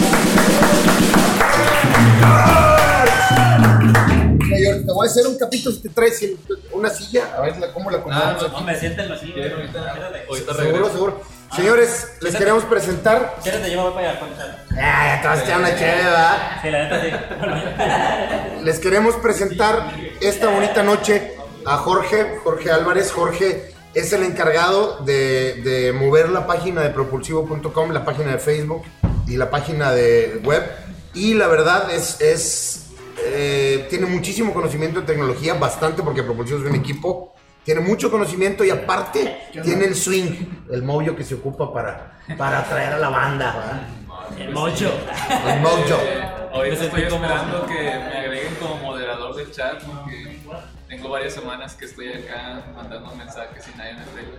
Mayor, te voy a hacer un capítulo si te traes una silla, a ver la- cómo la Ah, acomodamos no, aquí. no me sienten así. Ahorita Seguro, seguro. Señores, les queremos presentar. ¿Quieres te llevo para allá? Concha? Ah, ya te vas a echar una chévere, ¿verdad? Sí, la neta sí. Les queremos presentar esta bonita noche a Jorge, Jorge Álvarez. Jorge es el encargado de, de mover la página de propulsivo punto com, la página de Facebook y la página de web. Y la verdad es, es eh, tiene muchísimo conocimiento de tecnología, bastante, porque Propulsivo es un equipo. Tiene mucho conocimiento y aparte tiene el swing, el mojo que se ocupa para, para atraer a la banda, ¿verdad? El mocho. El mojo. Eh, ahorita estoy esperando que me agreguen como moderador del chat porque tengo varias semanas que estoy acá mandando mensajes y nadie me arregla.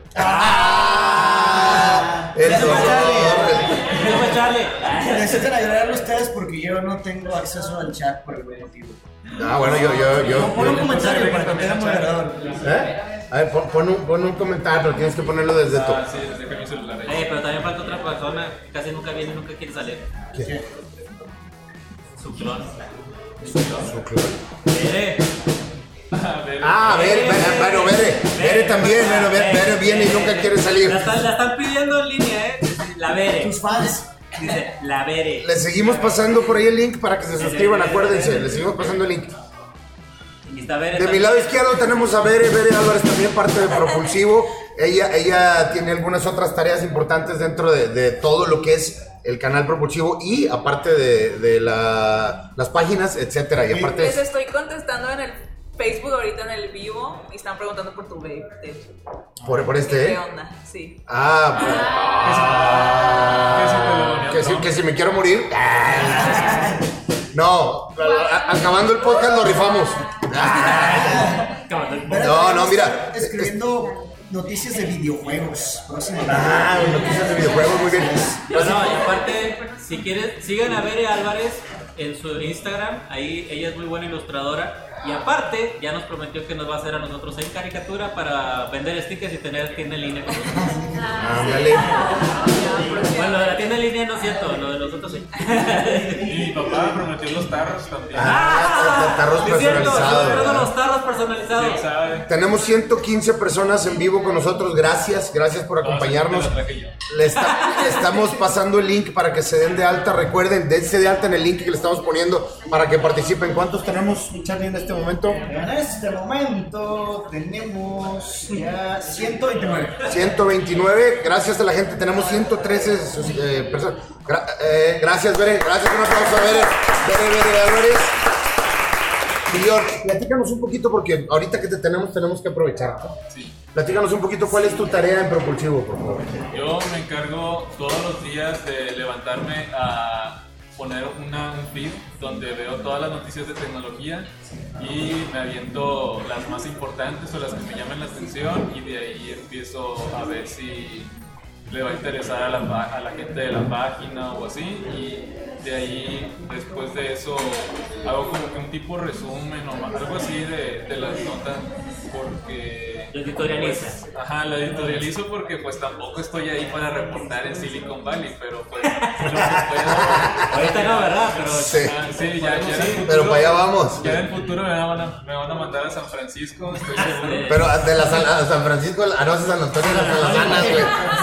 ¡Ah! Eso, Eso fue Charlie. Necesitan ayudar a ustedes porque yo no tengo acceso al chat por algún motivo. Ah, bueno, yo, yo, yo. Pon un yo- comentario para que tenga moderador. ¿Eh? A ver, pon, pon un, pon un comentario, pero tienes que ponerlo desde tu. Ah, sí, dejé mi celular ahí. Eh, pero también falta otra persona que casi nunca viene y nunca quiere salir. ¿Qué? Su clon. Su clon. Eh, A ver, Ah, Bere, Bere, bueno, Bere, Bere también, bueno, Bere, Bere viene y nunca quiere salir. La están, la están pidiendo en línea, eh. La Bere. Tus fans. Dice, la Bere. Les seguimos pasando por ahí el link para que se suscriban, acuérdense, les seguimos pasando el link. Y está Bere. De mi también. lado izquierdo tenemos a Bere, Bere Álvarez, también parte de Propulsivo. Ella, ella tiene algunas otras tareas importantes dentro de, de todo lo que es el canal Propulsivo y aparte de, de la, las páginas, etcétera. Y aparte Les estoy contestando en el Facebook ahorita en el vivo y están preguntando por tu vape, de hecho. por, por este, ¿Qué ¿eh? onda? Sí. Ah, pues, ah, que, si, que si me quiero morir. Ah. No, a- acabando el podcast lo rifamos. Ah. No, no, mira. Escribiendo noticias de videojuegos. próximamente. Ah, noticias de videojuegos, muy bien. No, no, y aparte, si quieren, sigan a Bere Álvarez en su Instagram. Ahí ella es muy buena ilustradora. Y aparte, ya nos prometió que nos va a hacer a nosotros en caricatura para vender stickers y tener tienda en línea con nosotros. Ándale. Bueno, lo de la tienda en línea no es cierto, lo de nosotros sí. Y mi papá prometió los tarros también. Ah, tarros Es cierto, personalizados, estoy esperando ¿verdad? los tarros personalizados. ¿Quién sabe? Tenemos ciento quince personas en vivo con nosotros. Gracias, gracias por acompañarnos. No, sí, te la traje yo. Le, está- le estamos pasando el link para que se den de alta. Recuerden, dense de alta en el link que le estamos poniendo para que participen. ¿Cuántos tenemos, Charlie, en este momento? En este momento tenemos ya ciento veintinueve. ciento veintinueve. Gracias a la gente. Tenemos ciento trece eh, personas. Gra- eh, gracias, Bere. Gracias. Un aplauso a Bere. Bere, Bere Álvarez. Y George, platícanos un poquito porque ahorita que te tenemos, tenemos que aprovechar. Sí. Platícanos un poquito cuál es tu tarea en Propulsivo, por favor. Yo me encargo todos los días de levantarme a poner una, un feed donde veo todas las noticias de tecnología y me aviento las más importantes o las que me llaman la atención y de ahí empiezo a ver si le va a interesar a la, pa- a la gente de la página o así y de ahí después de eso hago como que un tipo resumen o algo así de, de las notas porque Lo editorializa. pues, ajá, lo editorializo porque pues tampoco estoy ahí para reportar en Silicon Valley, pero pues lo que estoy haciendo- Ahorita no, ¿verdad? Pero Sí. Ah, sí, ya, ya en el futuro, Pero para allá vamos. Ya en el futuro me van a, me van a mandar a San Francisco, estoy seguro. Pero de la San, a San Francisco, a no, a San Antonio, a las Sanas, güey.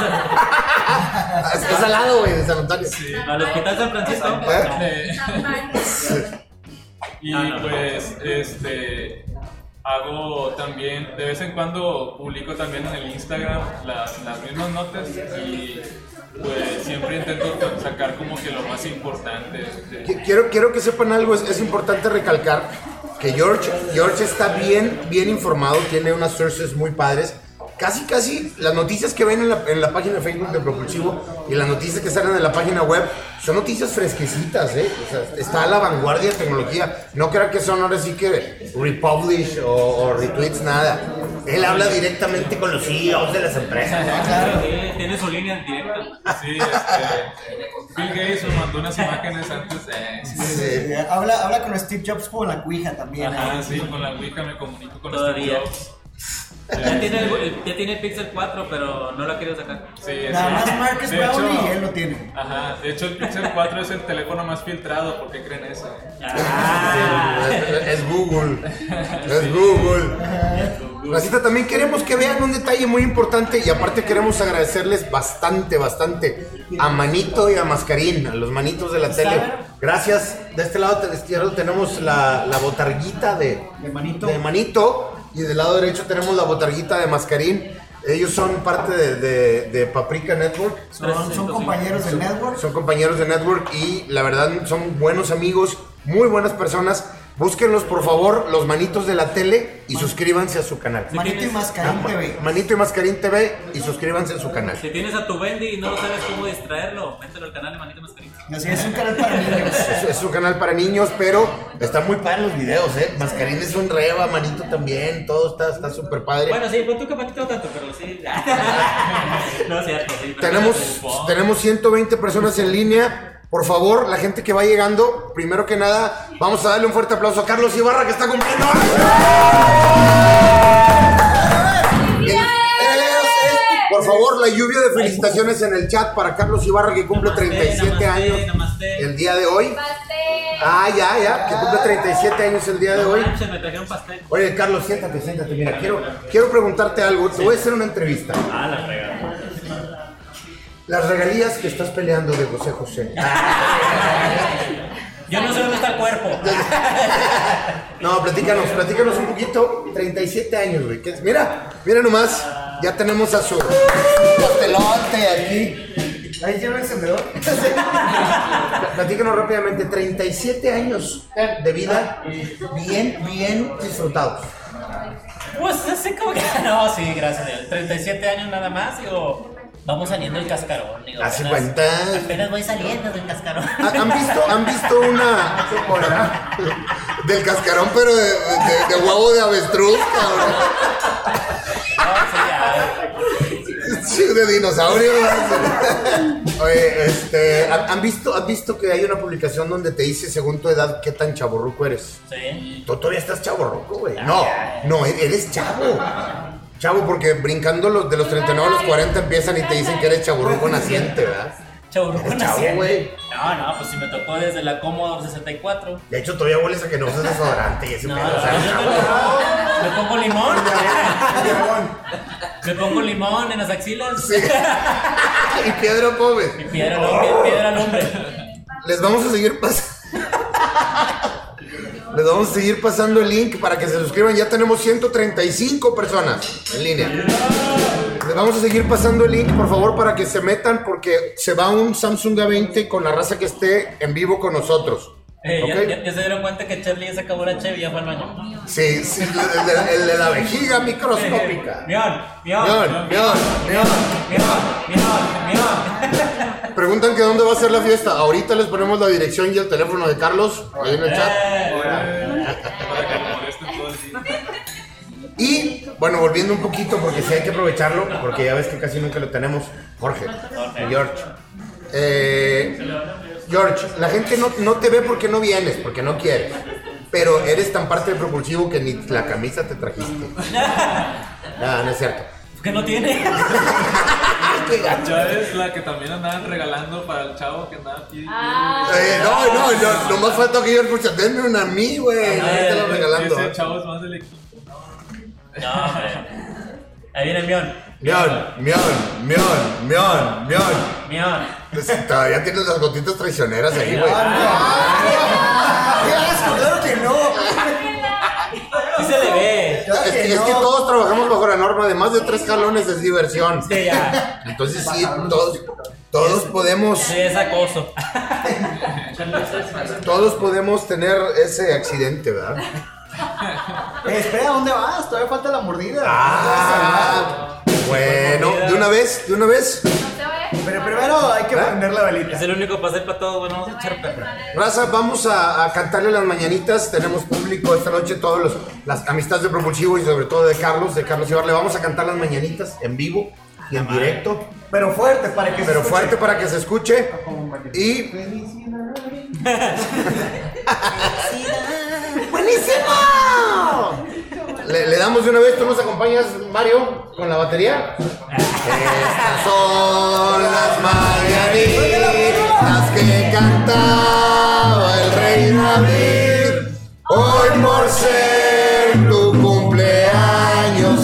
Es, es al lado, güey, de San Antonio. al Hospital San Francisco. ¿Eh? Eh, y No, no, no. pues, este, hago también, de vez en cuando publico también en el Instagram las, las mismas notas y pues siempre intento sacar como que lo más importante. de- Qui- Quiero, quiero que sepan algo, es, es importante recalcar que George, George está bien, bien informado, tiene unas sources muy padres. Casi, casi las noticias que ven en la, en la página de Facebook de Propulsivo y las noticias que salen en la página web son noticias fresquecitas, ¿eh? O sea, está a la vanguardia de tecnología. No crean que son ahora sí que republish o, o retweets, nada. Él habla directamente con los C E Os de las empresas. Sí, tiene su línea directa. Sí, este, Bill Gates nos mandó unas imágenes antes de... Sí. Eh, Habla, habla con Steve Jobs como la cuija también. Ajá, ¿eh? sí, con la Ouija me comunico con Todavía. Steve Jobs. Ya tiene, el, el- ya tiene el Pixel cuatro, pero no la quiero sacar. Sí, Nada sí. más Marcus De Brown hecho- y él lo tiene. Ajá, de hecho el Pixel cuatro es el teléfono más filtrado, ¿por qué creen eso? Ah, Es, es Google. Es Google. Racita, también queremos que vean un detalle muy importante y aparte queremos agradecerles bastante, bastante a Manito y a Mascarín, a los manitos de la tele. Gracias. De este lado izquierdo tenemos la, la botarguita de, De Manito. de Manito y del lado derecho tenemos la botarguita de Mascarín. Ellos son parte de, de, de Paprika Network. Son, son compañeros del network. Son compañeros de Network y la verdad son buenos amigos, muy buenas personas. Búsquenlos por favor, los manitos de la tele y suscríbanse a su canal. Manito y Mascarín T V. Manito y Mascarín T V y suscríbanse a su canal. Si tienes a tu Bendy y no sabes cómo distraerlo, mételo al canal de Manito y Mascarín. Así es, un canal para niños. Es, es un canal para niños, pero están muy padres los videos, ¿eh? Mascarín es un reba, Manito también, todo está está súper padre. Bueno, sí, pues tú que Manito no tanto, pero sí. No es cierto, sí. Tenemos, tenemos ciento veinte personas en línea. Por favor, la gente que va llegando, primero que nada, vamos a darle un fuerte aplauso a Carlos Ibarra que está cumpliendo. Por favor, la lluvia de felicitaciones en el chat para Carlos Ibarra que cumple treinta y siete años el día de hoy. Ah, ya, ya, que cumple treinta y siete años el día de hoy. Me trajeron pastel. Oye, Carlos, siéntate, siéntate. Mira, quiero, quiero preguntarte algo. Te voy a hacer una entrevista. Ah, la fregada. Las regalías que estás peleando de José José. Yo no sé dónde está el cuerpo. No, platícanos, platícanos un poquito. treinta y siete años, güey. ¿Qué- Mira, mira nomás. Ya tenemos a su pastelote aquí. Ahí lleva el encendedor. Platícanos rápidamente. treinta y siete años de vida bien, bien disfrutados. Pues así como que. No, sí, gracias a Dios. treinta y siete años nada más, digo. Vamos saliendo del cascarón, digo. Hace apenas- cuenta. Apenas voy saliendo del cascarón. ¿Han visto, han visto una del cascarón, pero de, de, de huevo de avestruz, cabrón? No, sí, ya. Sí, de dinosaurio. Oye, este, ¿han han visto, ¿han visto que hay una publicación donde te dice según tu edad qué tan chavorruco eres? Sí. Tú todavía estás chavorruco, güey. No, no, eres chavo. Chavo, porque brincando los, de los treinta y nueve a los cuarenta empiezan y te dicen que eres chavorruco naciente, ¿verdad? Chaburruco Eres chavo, naciente. güey. No, no, pues si me tocó desde la Commodore sesenta y cuatro. De hecho, todavía hueles a que no usas desodorante y ese No, pedo. no, O sea, yo chavo. me, me pongo limón. Me pongo limón en las axilas. Sí. Y piedra pobre. Y piedra al hombre, piedra al hombre. Les vamos a seguir pasando. Les vamos a seguir pasando el link para que se suscriban. Ya tenemos ciento treinta y cinco personas en línea. Les vamos a seguir pasando el link, por favor, para que se metan porque se va un Samsung A veinte con la raza que esté en vivo con nosotros. Eh, ya, ¿Ok? ya- ya se dieron cuenta que Charlie ya se acabó la cheve y ya fue al baño. Sí, sí, el de, el de la vejiga microscópica. Mion, mion, Mion, mion, mion. mion, mion, mion. Preguntan que dónde va a ser la fiesta. Ahorita les ponemos la dirección y el teléfono de Carlos ahí en el chat. Para que me molesten todo el día. Y bueno, volviendo un poquito, porque sí hay que aprovecharlo, porque ya ves que casi nunca lo tenemos. Jorge, George. Eh, George, la gente no, no te ve porque no vienes, porque no quieres. Pero eres tan parte del propulsivo que ni la camisa te trajiste. Ah, no es cierto. ¿Qué no tiene? Qué gacho. Ya es la que también andaban regalando para el chavo que andaba aquí. Eh, no, no, no, no más falta que George, escucha, denme una a mí, güey. No te lo regalando. Ese chavo es más del equipo. No, hombre. Ahí viene el mion. Mion, mion, mion, mion, mion. Mion. Pues, todavía tienes las gotitas traicioneras ahí, güey. ¡Qué asco! ¡Claro que no! Sí se le ve. Es que, es que todos trabajamos bajo la norma de más de tres jalones es diversión. Sí, ya. Entonces sí, todos, todos podemos, Sí, es acoso. todos podemos tener ese accidente, ¿verdad? Eh, espera, ¿dónde vas? Todavía falta la mordida. Ah, bueno, de una vez, de una vez. Pero primero hay que prender la velita. Es el único pastel para todos. Bueno, vamos a echar perro. Raza, vamos a, a cantarle las mañanitas. Tenemos público esta noche, todos los, las amistades de Propulsivo y sobre todo de Carlos, de Carlos Ibar. Le vamos a cantar las mañanitas en vivo y en directo, Pero fuerte para que se pero escuche. fuerte para que se escuche. Y ¡buenísimo! Le, le damos de una vez, ¿tú nos acompañas, Mario, con la batería? Estas son las mañanitas que cantaba el rey David. Hoy por ser tu cumpleaños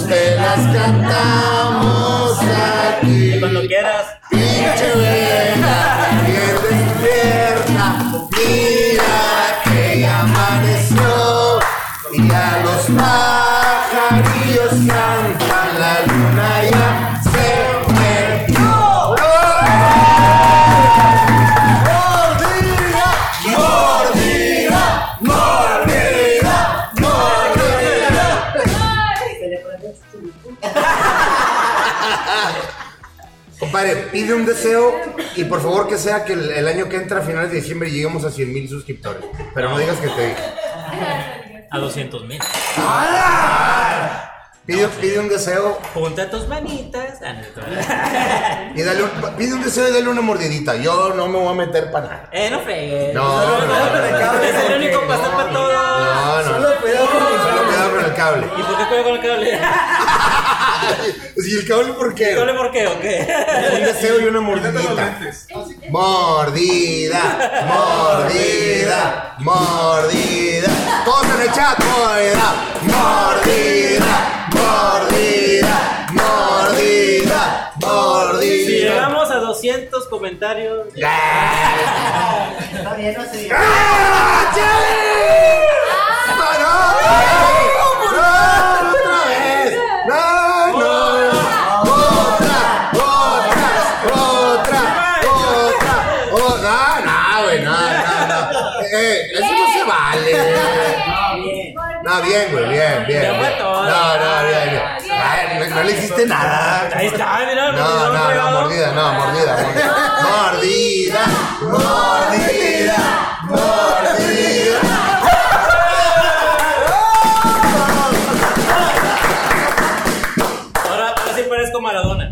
un deseo y por favor que sea que el, el año que entra a finales de diciembre lleguemos a cien mil suscriptores. Pero no digas que te dije. A doscientos mil. Pide, pide un deseo. Junta tus manitas. Y dale un, pide un deseo y dale una mordidita. Yo no me voy a meter para nada. Eh, no fregues. No, no, no, no, Es el único pastel para todo. No, no. Solo cuidado con el Solo cuidado con el cable. ¿Y por qué cuidado con el cable? ¿Y el cable por qué? ¿El cable por qué o qué? Un deseo y una mordidita. Mordida, mordida, mordida. Todos en el chat, mordida, mordida, mordida, mordida, mordida. Si llegamos a doscientos comentarios. Está bien, no se diga. ¡Ah, Chale! ¡No, no! ¡No! ¡Otra vez! ¡No, no! ¡Otra! ¡Otra! ¡Otra! ¡Otra! ¡Oh, no, no, güey! ¡No, no, no! ¡Eh, eso no se vale! No, bien, güey, bien, bien. Ya fue todo. No, no, bien, bien. Ay, no, no le hiciste nada. Ahí está, mira. No, no, no, mordida, no, mordida, mordida. Mordida, mordida, mordida. Ahora, ahora sí parezco Maradona.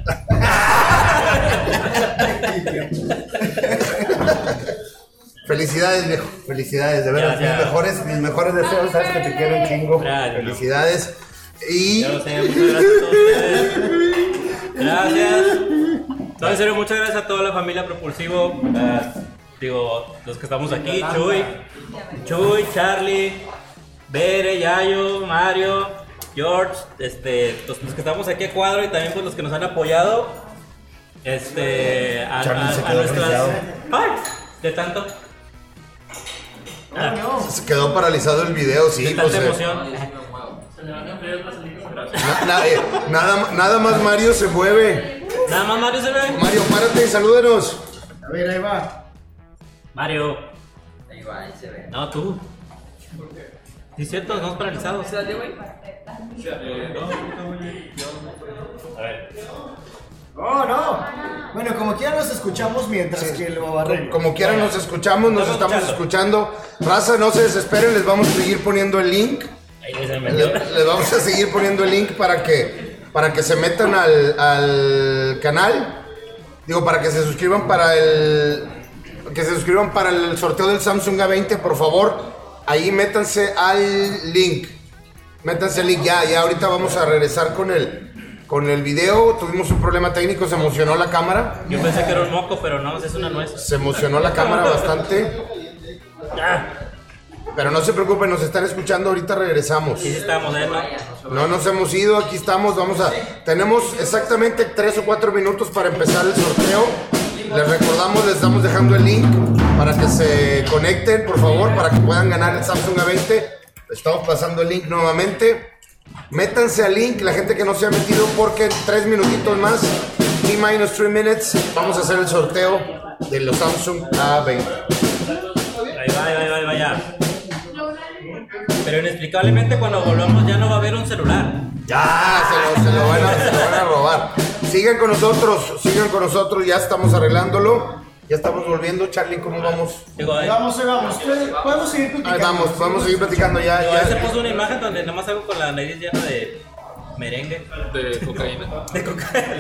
Felicidades, viejo. Felicidades, de veras. Ya, ya. Mis mejores, mis mejores deseos, sabes que te quiero un chingo. Gracias, Felicidades. Y. Ya lo sé, muchas gracias a todos ustedes. Gracias. No, en serio, muchas gracias a toda la familia Propulsivo. Uh, digo, los que estamos aquí, Chuy, Chuy, Charlie, Bere, Yayo, Mario, George, este, los, los que estamos aquí a cuadro y también pues los que nos han apoyado. Este, a, Charlie se a, a quedó nuestras. brillado. ¡Ay! De tanto. Ah, Se quedó paralizado el video, sí. de Pues, tanta eh, emoción. na- na- eh, nada, nada más Mario se mueve. Nada más Mario se ve. Mario, párate y salúdanos. A ver, ahí va. Mario. Ahí va, ahí se ve. No, tú. Sí, es cierto, estamos paralizados. Eh, no, no, güey, yo- A ver. Oh, no. Bueno, como quiera nos escuchamos mientras que lo arreglo. Como quiera nos escuchamos, nos Estamos estamos escuchando. Raza, no se desesperen, les vamos a seguir poniendo el link. Ahí se Le- metió. Les vamos a seguir poniendo el link para que, para que se metan al, al canal. Digo, para que se suscriban para el que se suscriban para el sorteo del Samsung A veinte, por favor. Ahí métanse al link. Métanse al link ya, ya ahorita vamos a regresar con el con el video. Tuvimos un problema técnico, se emocionó la cámara. Yo pensé que era un moco, pero no, es una nuez. Se emocionó la cámara bastante. Ah, Pero no se preocupen, nos están escuchando, ahorita regresamos. sí, sí estábamos ¿eh? ¿no? No nos hemos ido, aquí estamos, vamos a... Tenemos exactamente tres o cuatro minutos para empezar el sorteo. Les recordamos, les estamos dejando el link para que se conecten, por favor, para que puedan ganar el Samsung A veinte. Estamos pasando el link nuevamente. Métanse al link, la gente que no se ha metido, porque en tres minutitos más, T minus three minutes, vamos a hacer el sorteo de los Samsung A veinte. Ahí va, ahí va, ahí va, ahí va, ya. Pero inexplicablemente cuando volvamos ya no va a haber un celular. Ya, se lo, se lo van a, se lo van a robar. Sigan con nosotros, sigan con nosotros, ya estamos arreglándolo. Ya estamos volviendo, Charlie, ¿cómo vamos? Digo, ahí, Ahí vamos, ahí vamos. Podemos seguir platicando. Ahí vamos, vamos a seguir platicando ya. digo, ahí se ya. puso una imagen donde nada más hago con la nariz llena de merengue. de cocaína. De cocaína.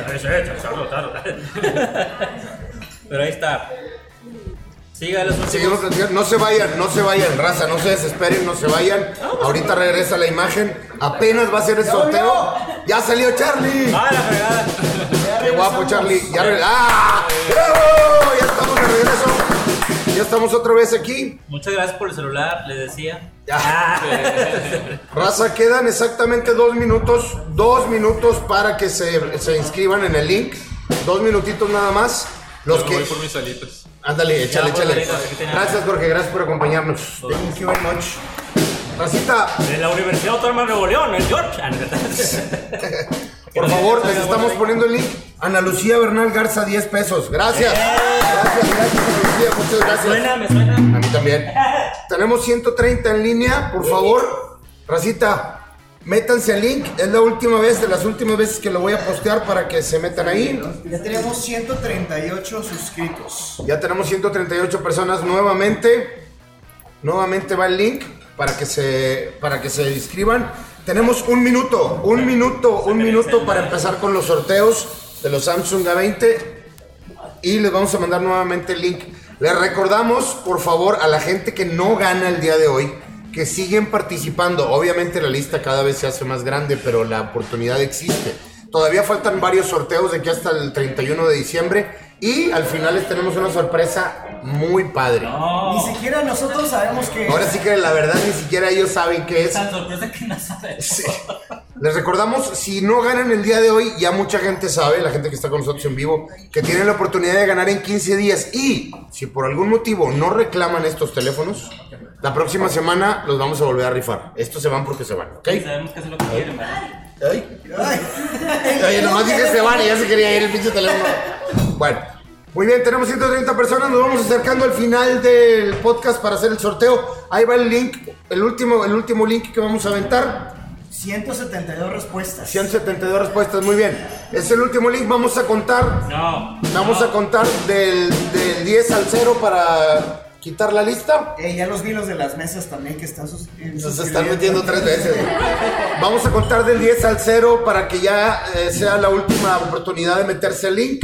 Pero ahí está. Sígalos. Seguimos platicando. No se vayan, no se vayan, raza, no se desesperen, no se vayan. Ahorita regresa la imagen, apenas va a ser el sorteo. Ya salió Charlie. ¡Ah, la fregada! Qué guapo, Charlie. Ya re- ¡Ah! ¡Bravo! Ya estamos de regreso. Ya estamos otra vez aquí. Muchas gracias por el celular, les decía. Ya. Ah. Raza, quedan exactamente dos minutos, dos minutos para que se, se inscriban en el link. Dos minutitos nada más. Los Yo me que... voy por mis alitas. Ándale, échale, Ya, pues, échale. Marina, aquí tenemos. Gracias, Jorge, gracias por acompañarnos. Thank you very much. Racita, De la Universidad Autónoma de Nuevo León, el George. Ah, no, ¿verdad? por favor, les estamos poniendo el link. Ana Lucía Bernal Garza, diez pesos. Gracias. Gracias, gracias, Ana Lucía, muchas Me gracias. suena, me suena. A mí también. Tenemos ciento treinta en línea, por favor. Racita, Métanse al link, es la última vez, de las últimas veces que lo voy a postear para que se metan ahí. Ya tenemos ciento treinta y ocho suscritos. Ya tenemos ciento treinta y ocho personas nuevamente. Nuevamente va el link para que se, para que se inscriban. Tenemos un minuto, un minuto, un minuto para empezar con los sorteos de los Samsung A veinte. Y les vamos a mandar nuevamente el link. Les recordamos, por favor, a la gente que no gana el día de hoy, que siguen participando. Obviamente la lista cada vez se hace más grande, pero la oportunidad existe. Todavía faltan varios sorteos de aquí hasta el treinta y uno de diciembre. Y al final les tenemos una sorpresa muy padre. No. Ni siquiera nosotros sabemos que... Ahora sí que la verdad ni siquiera ellos saben qué es. Tan sorpresa que no sabes. Sí. Les recordamos, si no ganan el día de hoy, ya mucha gente sabe, la gente que está con nosotros en vivo, que tienen la oportunidad de ganar en quince días. Y si por algún motivo no reclaman estos teléfonos, la próxima semana los vamos a volver a rifar. Estos se van porque se van, ¿ok? Y sabemos que eso es lo que quieren, ¿verdad? Ay. Oye, nomás dije se van y ya se quería ir el pinche teléfono. Bueno, muy bien, tenemos ciento treinta personas, nos vamos acercando al final del podcast para hacer el sorteo. Ahí va el link, el último, el último link que vamos a aventar. ciento setenta y dos respuestas. ciento setenta y dos respuestas, muy bien. Es el último link, vamos a contar. No. Vamos no. a contar del, del diez al cero para quitar la lista. Eh, ya los vi los de las mesas también que están sus... Nos están metiendo tres veces. Vamos a contar del diez al cero para que ya eh, sea la última oportunidad de meterse el link.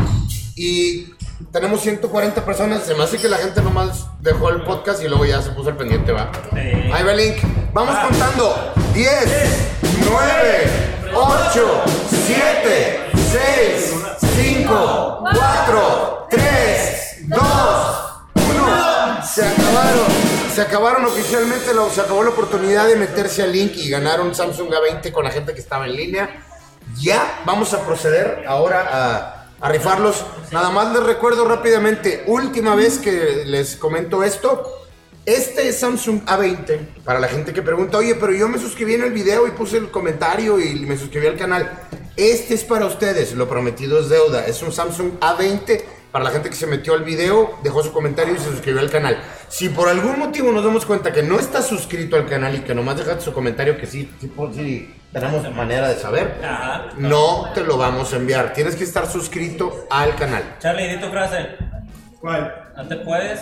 Y tenemos ciento cuarenta personas. Se me hace que la gente nomás dejó el podcast y luego ya se puso al pendiente, va. Sí. Ahí va el link. Vamos Ah. contando. diez, nueve, ocho, siete, seis, cinco, cuatro, tres, dos, uno. Se acabaron, se acabaron oficialmente, la- se acabó la oportunidad de meterse al link y ganar un Samsung A veinte con la gente que estaba en línea. Ya vamos a proceder ahora a, a rifarlos. Nada más les recuerdo rápidamente, última vez que les comento esto. Este Samsung A veinte, para la gente que pregunta, oye, pero yo me suscribí en el video y puse el comentario y me suscribí al canal. Este es para ustedes, lo prometido es deuda. Es un Samsung A veinte. Para la gente que se metió al video, dejó su comentario y se suscribió al canal. Si por algún motivo nos damos cuenta que no estás suscrito al canal y que nomás dejaste su comentario, que sí, sí, por- sí tenemos manera de saber, Ajá. no te lo vamos a enviar. Tienes que estar suscrito al canal. Charlie, di tu frase. ¿Cuál? No te puedes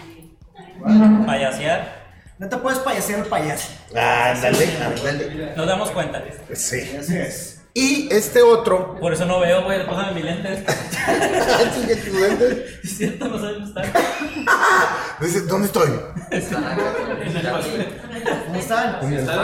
payasear. No te puedes payasear el payaso. Ándale, ándale. Nos damos cuenta. Sí. Así es. Y este otro. Por eso no veo, güey. Pásame mis lentes. Chingue tus lentes. Es cierto, no sabes dónde están. Dice, ¿dónde estoy? En el pastel. ¿Cómo están?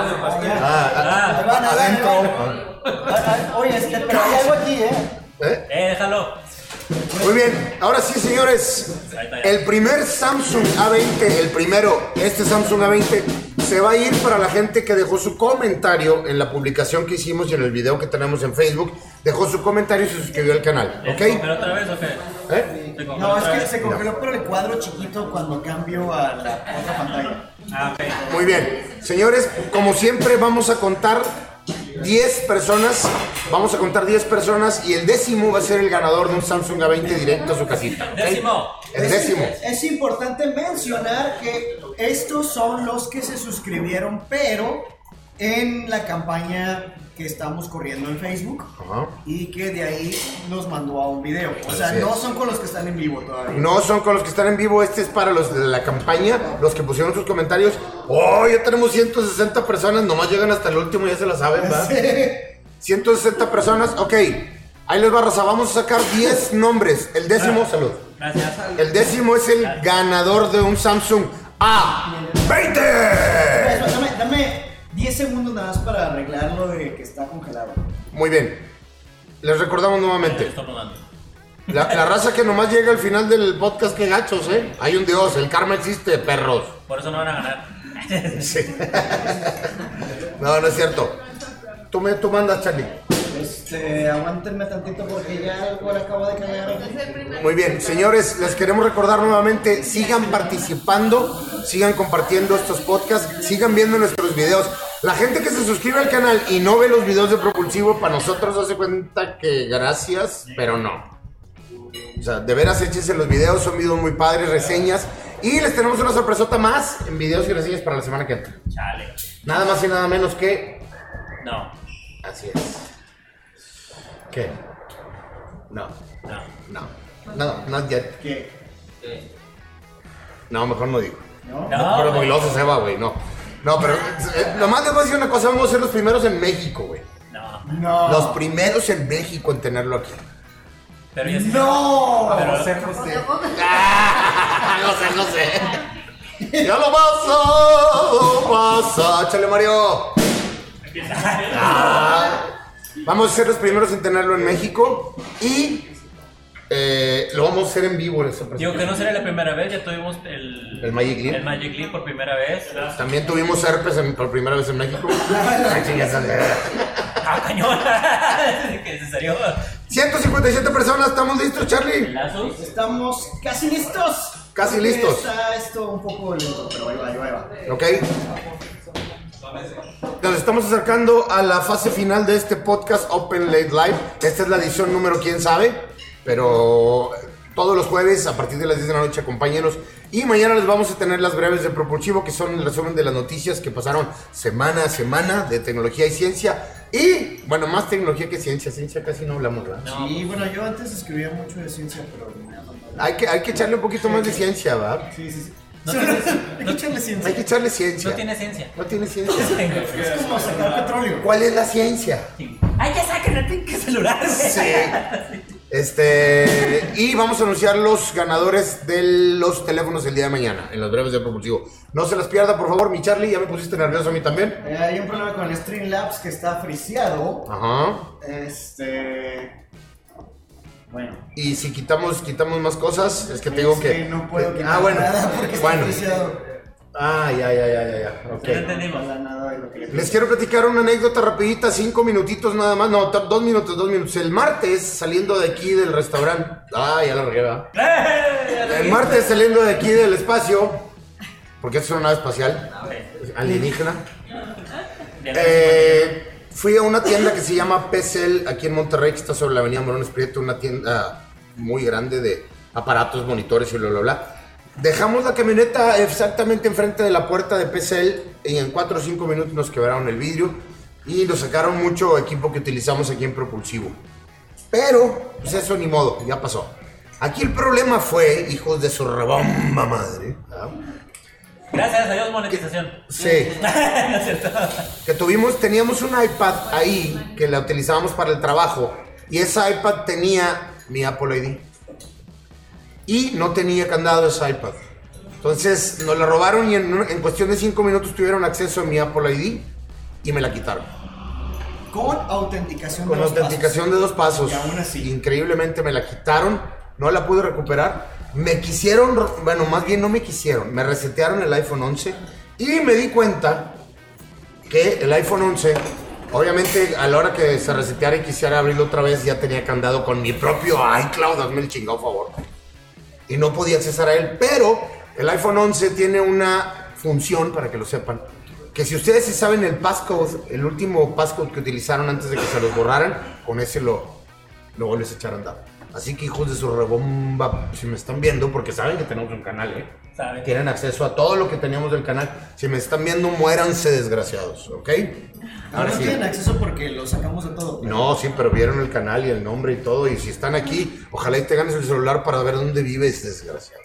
Ah, Ah, Ahí van, ahí van, ahí adentro. van. Ah, ah, Oye, este, pero hay algo aquí, ¿eh? ¿Eh? eh, déjalo. Muy bien, ahora sí, señores. Ahí está, ya. El primer Samsung A veinte, el primero, este Samsung A veinte, se va a ir para la gente que dejó su comentario en la publicación que hicimos y en el video que tenemos en Facebook. Dejó su comentario y se suscribió al canal, ¿Se ¿ok? congeló otra vez o qué? ¿Eh? ¿Se congeló No, es otra que vez? se congeló por el cuadro chiquito cuando cambio a la otra pantalla. Ah, ok. Muy bien, señores, como siempre vamos a contar diez personas, vamos a contar diez personas y el décimo va a ser el ganador de un Samsung A veinte directo a su casita, ¿ok? Décimo. El décimo. Es importante mencionar que estos son los que se suscribieron, pero en la campaña que estamos corriendo en Facebook Ajá. y que de ahí nos mandó a un video. O sea, Así es. no son con los que están en vivo todavía. No son con los que están en vivo, este es para los de la campaña, los que pusieron sus comentarios. Oh, ya tenemos ciento sesenta personas, nomás llegan hasta el último, ya se la saben, ¿verdad? ciento sesenta personas, ok. Ahí les va, raza, vamos a sacar diez nombres. El décimo, salud. Gracias. El décimo es el ganador de un Samsung A veinte. Dame, dame diez segundos nada más para arreglar lo de que está congelado. Muy bien. Les recordamos nuevamente. Estoy rodando. La, la raza que nomás llega al final del podcast, que gachos, ¿eh? Hay un Dios, el karma existe, perros. Por eso no van a ganar. Sí. No, no es cierto. Tú, me, tú mandas, Charlie. Este, aguántenme tantito porque ya algo le acabo de caer aquí. Muy bien, señores, les queremos recordar nuevamente, sigan participando, sigan compartiendo estos podcasts, sigan viendo nuestros videos. La gente que se suscribe al canal y no ve los videos de Propulsivo, para nosotros hace cuenta que gracias, pero no. O sea, de veras échense los videos, son videos muy padres, reseñas. Y les tenemos una sorpresota más en videos y reseñas para la semana que entra. Chale. Nada más y nada menos que No. Así es. ¿Qué? No. No. No. No, not yet. ¿Qué? No, mejor no digo. ¿No? No. Pero muy loco se va, güey, no. No, pero eh, nomás les voy a decir una cosa, vamos a ser los primeros en México, güey. No. No. Los primeros en México en tenerlo aquí. Pero ya sí. No. Pero- José José. No sé, no sé. Ya lo paso, pasa, échale Mario. Ah, vamos a ser los primeros en tenerlo en México y eh, lo vamos a hacer en vivo. Esa Digo que no sería la primera vez, ya tuvimos el, El Magic Leap. el Magic Leap por primera vez. También tuvimos herpes en- por primera vez en México. Ay, chingas, ¡Ah, cañón! ¿Qué es en serio? ciento cincuenta y siete personas, ¿estamos listos, Charlie? ¿Lazos? Estamos casi listos. Casi Porque listos. Está esto un poco lento, pero ahí va, ahí va, ahí va. Ok. Nos estamos acercando a la fase final de este podcast Open Late Live. Esta es la edición número quién sabe, pero todos los jueves a partir de las diez de la noche acompáñenos. Y mañana les vamos a tener las breves de Propulsivo, que son el resumen de las noticias que pasaron semana a semana de tecnología y ciencia. Y, bueno, más tecnología que ciencia. Ciencia casi no hablamos, ¿verdad? Sí, bueno, yo antes escribía mucho de ciencia, pero me ha faltado. Hay que, hay que echarle un poquito más de ciencia, ¿verdad? Sí, sí, sí. No Sí, tienes- hay que echarle ciencia. Hay que echarle ciencia. No tiene ciencia. No tiene ciencia. Es como sacar petróleo. ¿Cuál es la ciencia? ¡Ay, ya saquen el pinche celular! Sí. Este, y vamos a anunciar los ganadores de los teléfonos el día de mañana en los breves de Propulsivo. No se las pierda, por favor, mi Charlie. Ya me pusiste nervioso a mí también. Eh, hay un problema con el Streamlabs que está friseado. Ajá. Este. Bueno. Y si quitamos quitamos más cosas, es que te Es digo que que. no puedo quitar Ah, bueno. nada porque está Bueno. friseado. Ah, ya, ya, ya, ya, ya. No Ok. entendimos. No nada de lo que le Les quiero platicar una anécdota rapidita, cinco minutitos nada más. No, t- dos minutos, dos minutos. El martes, saliendo de aquí del restaurante. Ah, ya la regué, ¿verdad? El martes saliendo de aquí del espacio, porque es una nave espacial, alienígena, eh, fui a una tienda que se llama P C L aquí en Monterrey, que está sobre la avenida Morones Prieto, una tienda muy grande de aparatos, monitores y bla, bla, bla. Dejamos la camioneta exactamente enfrente de la puerta de P C L y en cuatro o cinco minutos nos quebraron el vidrio y nos sacaron mucho equipo que utilizamos aquí en Propulsivo. Pero, pues eso ni modo, ya pasó. Aquí el problema fue, hijos de su rebomba madre, ¿verdad? Gracias a Dios, monetización. Sí, No es cierto. que tuvimos, teníamos un iPad ahí que la utilizábamos para el trabajo y ese iPad tenía mi Apple I D y no tenía candado ese iPad. Entonces nos la robaron y en, en cuestión de cinco minutos tuvieron acceso a mi Apple I D y me la quitaron. Con autenticación Con de dos autenticación de dos pasos. Y aún así. Increíblemente me la quitaron, no la pude recuperar. Me quisieron, bueno, más bien no me quisieron, me resetearon el iPhone once y me di cuenta que el iPhone once, obviamente a la hora que se reseteara y quisiera abrirlo otra vez, ya tenía candado con mi propio iCloud, hazme el chingado favor. Y no podía accesar a él, pero el iPhone once tiene una función, para que lo sepan, que si ustedes sí saben el passcode, el último passcode que utilizaron antes de que se los borraran, con ese lo, lo vuelves a echar a andar. Así que hijos de su rebomba, si me están viendo, porque saben que tenemos un canal, ¿eh? Saben. Tienen acceso a todo lo que teníamos del canal. Si me están viendo, muéranse desgraciados, ¿ok? Ahora no sí. tienen acceso porque lo sacamos de todo. No, sí, pero vieron el canal y el nombre y todo. Y si están aquí, ojalá y te ganes el celular para ver dónde vives, desgraciado.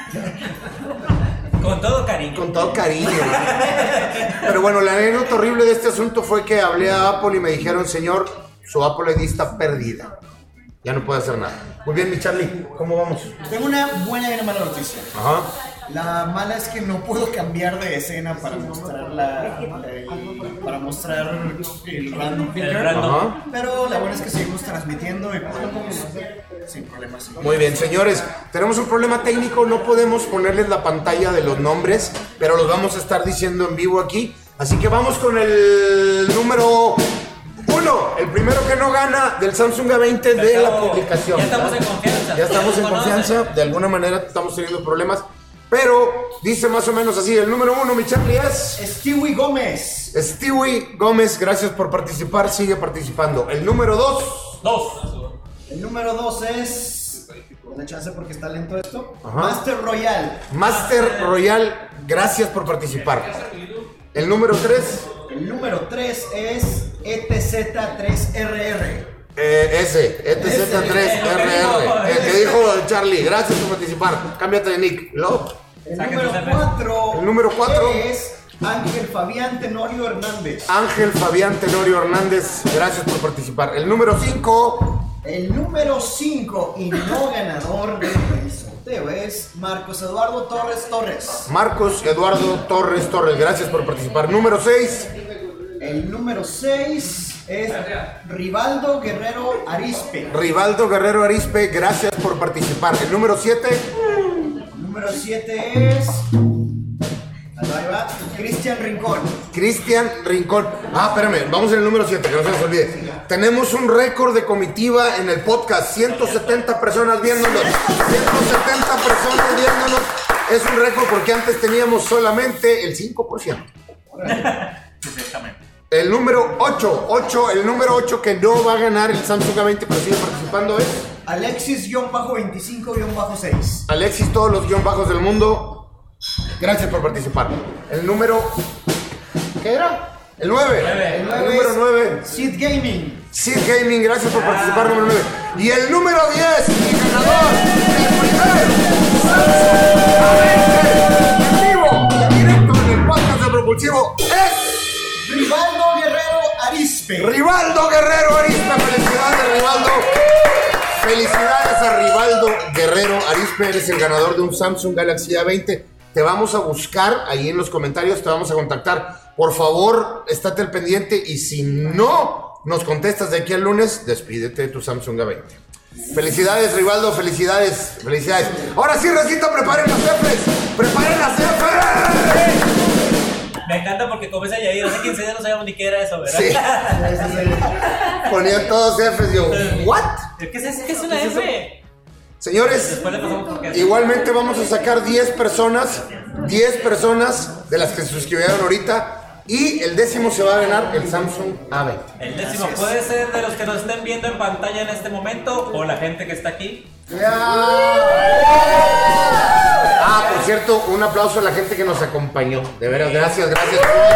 Con todo cariño. Con todo cariño. ¿No? Pero bueno, la anécdota horrible de este asunto fue que hablé a Apple y me dijeron, señor, su Apple I D está perdida. Ya no puede hacer nada. Muy bien, mi Charlie, ¿cómo vamos? Tengo una buena y una mala noticia. Ajá. La mala es que no puedo cambiar de escena para mostrar la, el- para mostrar el random El picker. random. Ajá. Pero la buena es que seguimos transmitiendo y podemos sin problemas. Muy bien, señores, tenemos un problema técnico, no podemos ponerles la pantalla de los nombres, pero los vamos a estar diciendo en vivo aquí. Así que vamos con el número uno, el primero que no gana del Samsung A veinte de la publicación. Ya estamos ¿verdad? en confianza. Ya estamos en Conoce. confianza, de alguna manera estamos teniendo problemas, pero dice más o menos así, el número uno, mi Charlie, es Stewie Gómez. Stewie Gómez, gracias por participar, sigue participando. El número dos, Dos. El número dos es. Una chance porque está lento esto. Ajá. Master Royal. Master Royal, gracias por participar. El número tres, El número tres es E T Z tres R R. Eh, ese, E T Z tres R R. El que dijo Charlie, gracias por participar. Cámbiate de nick. ¿Lo? El número cuatro. El número cuatro es Ángel Fabián Tenorio Hernández. Ángel Fabián Tenorio Hernández, gracias por participar. El número cinco. El número cinco y no ganador del sorteo es Marcos Eduardo Torres Torres. Marcos Eduardo Torres Torres, gracias por participar. Número seis. El número seis es Rivaldo Guerrero Arispe. Rivaldo Guerrero Arispe, gracias por participar. El número siete. El número siete es... Ahí va, Cristian Rincón. Cristian Rincón. Ah, espérame, vamos en el número siete, que no se nos olvide. Tenemos un récord de comitiva en el podcast. ciento setenta personas viéndonos. ciento setenta personas viéndonos. Es un récord porque antes teníamos solamente el cinco por ciento. Exactamente. El número ocho, ocho, el número ocho que no va a ganar el Samsung A veinte, pero sigue participando es... Alexis-veinticinco seis. Alexis, todos los guión bajos del mundo. Gracias por participar. El número... ¿Qué era? El nueve. El, el número nueve. Sid Gaming. Sid Gaming, gracias por participar, número nueve. Y el número diez, el ganador del primer Samsung A veinte en vivo, en directo en el podcast de Propulsivo es... Rivaldo Guerrero Arispe. Rivaldo Guerrero Arispe, felicidades Rivaldo. Felicidades a Rivaldo Guerrero Arispe, eres el ganador de un Samsung Galaxy A veinte. Te vamos a buscar ahí en los comentarios, te vamos a contactar. Por favor, estate al pendiente y si no nos contestas de aquí al lunes, despídete de tu Samsung A veinte. Felicidades, Rivaldo, felicidades, felicidades. Ahora sí, Recita, preparen las Fs, preparen las Fs. Me encanta porque como ese Yair, hace quince días no sabíamos ni qué era eso, ¿verdad? Sí. Ponían todos Fs, yo, ¿what? ¿Qué es, qué es una F? Señores, igualmente vamos a sacar diez personas, diez personas de las que se suscribieron ahorita y el décimo se va a ganar el Samsung A veinte. El décimo puede ser de los que nos estén viendo en pantalla en este momento o la gente que está aquí. Ah, por cierto, un aplauso a la gente que nos acompañó. De veras, gracias, gracias.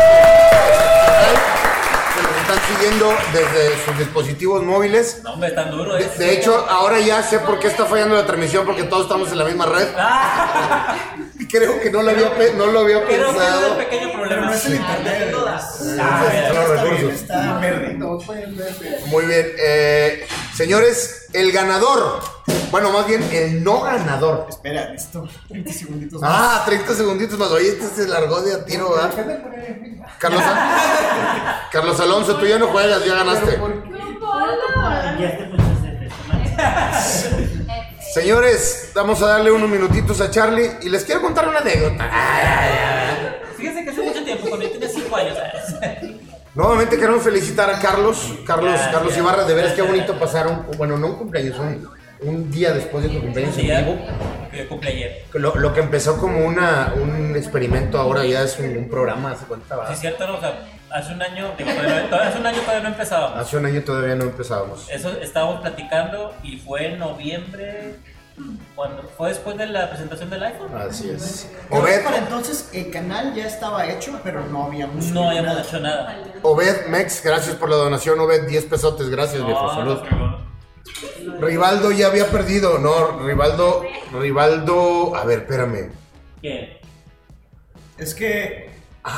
Que nos están siguiendo desde sus dispositivos móviles. No, hombre, tan duro, ¿eh? De, de hecho, ahora ya sé por qué está fallando la transmisión, porque todos estamos en la misma red. Y creo que no lo había, pe- no lo había Creo que pensado. es un pequeño problema. No es el internet. Ah, Son los Está bien, recursos. está verde. Muy bien, eh, señores, el ganador, bueno, más bien el no ganador. Espera, listo. treinta segunditos más. Ah, treinta segunditos más. Oye, este se largó de a tiro, ¿verdad? Carlos, Carlos Alonso, tú ya no juegas, ya ganaste. Ya te pusiste F. Señores, vamos a darle unos minutitos a Charlie y les quiero contar una anécdota. Fíjense que hace mucho tiempo, cuando yo tenía cinco años, ¿sabes? Nuevamente queremos felicitar a Carlos, Carlos, Carlos Ibarra, de veras qué bonito pasar un, bueno, no un cumpleaños, un, un día después de tu cumpleaños en vivo. Que cumple ayer. Lo, lo que empezó como una, un experimento ahora ya es un, un programa, ¿hace cuánto va? Sí, es cierto, ¿no? O sea, hace un año, digo, todavía no- todavía- hace un año todavía no empezábamos. Hace un año todavía no empezábamos. Eso estábamos platicando y fue en noviembre, cuando fue después de la presentación del iPhone. Así es. Creo que Obed, para entonces el canal ya estaba hecho, pero no habíamos No subido habíamos nada. hecho nada. Obed Mex, gracias por la donación, Obed, diez pesotes, gracias, viejo, No, salud. no, fregón. Rivaldo ya había perdido, no, Rivaldo, Rivaldo, a ver, espérame. ¿Qué? Es que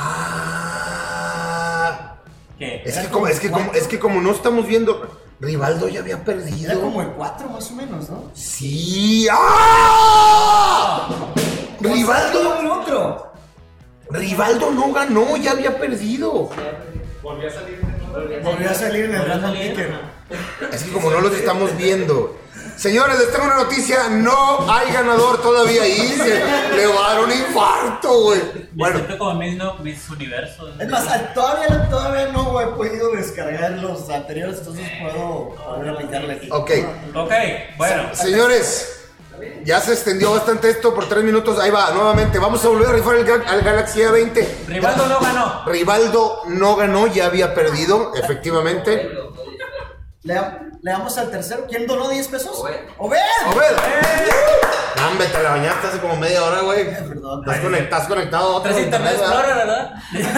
Ah, ¿Qué? es que como, es que como, es que como no estamos viendo, Rivaldo ya había era perdido. como el cuatro más o menos, ¿no? Sí, ¡ah! Rivaldo, el otro. Rivaldo no ganó, ya había perdido. Volvió a salir en el random picker. Es que como no los estamos viendo. Señores, les tengo una noticia, no hay ganador todavía ahí, se le va a dar un infarto, güey. Me Bueno, siento como Miss, no, Miss Universo. Es más, al- todavía, todavía no he podido descargar los anteriores, entonces puedo volver a picarle aquí. ok. Ok, bueno. Señores, ya se extendió bastante esto por tres minutos. Ahí va, nuevamente. Vamos a volver a rifar el Ga- al Galaxy A veinte. Rivaldo no ganó. Rivaldo no ganó, ya había perdido, efectivamente. Le- Le damos al tercero. ¿Quién donó diez pesos? Obed. ¡Obed! ¡Obed! Hombre, te la bañaste hace como media hora, güey. Perdón. Estás, conect- estás conectado a otro Tres Internet internet, Explorer, ¿verdad?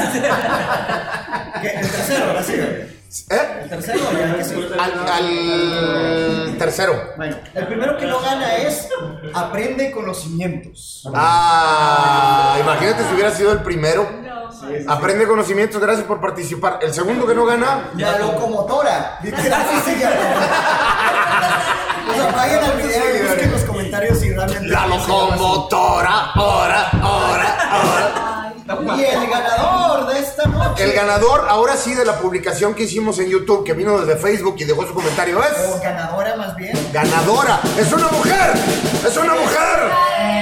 ¿Qué? El tercero, ahora sí. ¿Eh? El tercero, ya que sí. Al, al tercero. Bueno, el primero que no gana es aprende conocimientos. Ah, imagínate si hubiera sido el primero. Aprende conocimientos, gracias por participar. El segundo que no gana. La locomotora. Literal, sí se llama. O sea, vayan al video y busquen los comentarios y realmente. La locomotora, hora, hora, hora. Y el ganador de esta noche. El ganador, ahora sí, de la publicación que hicimos en YouTube, que vino desde Facebook y dejó su comentario, O es. ganadora más bien. Ganadora. ¡Es una mujer! ¡Es una mujer!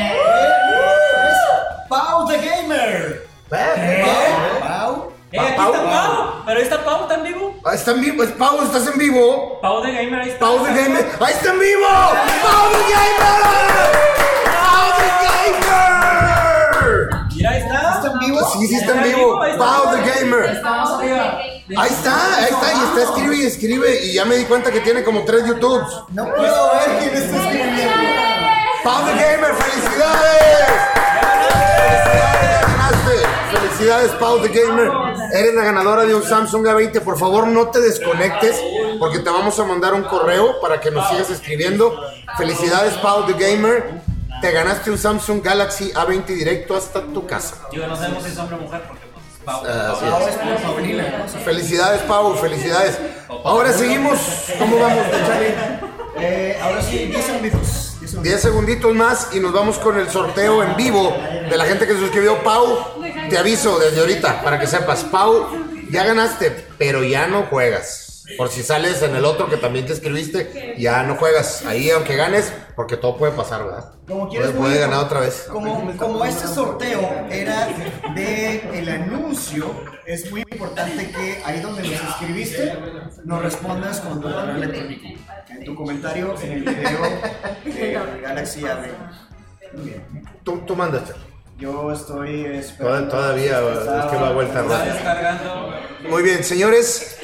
Es Pau the Gamer. ¿Eh? Pau. Eh, aquí Pau. está Pau. Pero ahí está Pau, ¿está en vivo? Ah, está en vivo, es Pau, estás en vivo. Pau de Gamer, ahí está. Pau the Gamer. ¡Ahí está en vivo! ¡Pau the Gamer! ¡Pau the Gamer! Mira, ahí está. ¿Está en vivo? Sí, sí está en vivo. ahí está. Pau the Gamer. Estamos arriba. Ahí está, ahí está, y está, escribe y escribe. Y ya me di cuenta que tiene como tres YouTubes. No puedo ver quién está escribiendo. Pau the Gamer, felicidades. Felicidades, ganaste. Felicidades, Pau the Gamer. Eres la ganadora de un Samsung A veinte. Por favor, no te desconectes porque te vamos a mandar un correo para que nos sigas escribiendo. Felicidades, Pau the Gamer. Te ganaste un Samsung Galaxy A veinte directo hasta tu casa. Digo, no sabemos si es hombre o mujer porque pues es Pau. Así Pau es. es por Paulina, ¿no? Felicidades, Pau, felicidades. Ahora seguimos. ¿Cómo vamos, Charlie? Eh, ahora sí, diez segunditos. diez segunditos más y nos vamos con el sorteo en vivo de la gente que se suscribió. Pau, te aviso desde ahorita para que sepas. Pau, ya ganaste, pero ya no juegas. Por si sales en el otro que también te escribiste, ya no juegas. Ahí, aunque ganes, porque todo puede pasar, ¿verdad? Como quieres, Puede, puede muy- ganar otra vez. Como, como este sorteo era de el anuncio, es muy importante que ahí donde nos escribiste, nos respondas con tu correo electrónico. En tu comentario en el video de Galaxy A veinte. Muy bien. Tú, tú mandas, Charlie. Yo estoy esperando. Todavía es que va a vuelta Está rápida. descargando. Muy bien, señores.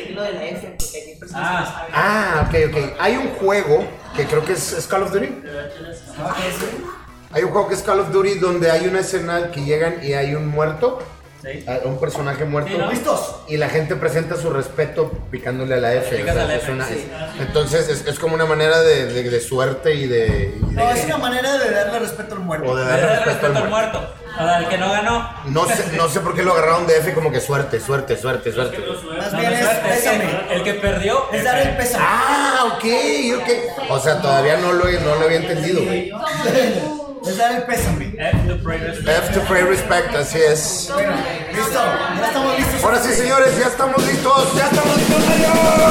Ah, Ah, ok, ok. Hay un juego que creo que es, es Call of Duty. Ah, ¿qué es? Hay un juego que es Call of Duty donde hay una escena que llegan y hay un muerto, Sí. a- un personaje muerto. Sí, ¿no? ¿Listos? Y la gente presenta su respeto picándole a la F. Picas o sea, a la es F, una- sí. es- entonces es, es como una manera de, de- de suerte y de, y de- No, es una manera de darle respeto al muerto. o de Le darle da respeto al respeto al muerto. muerto. Al que no ganó. No sé, no sé por qué lo agarraron de F como que suerte, suerte, suerte, suerte. Más No, bien no es es suerte, es pésame. que el que perdió. Es dar el pésame. Ah, ok, ok. O sea, todavía no lo, no lo había entendido. güey. Es dar el pésame. F to pray respect. F to pay respect, así es. Bueno, listo. Ya estamos listos. Ahora sí, señores, ya estamos listos. ¡Ya estamos listos, Mario!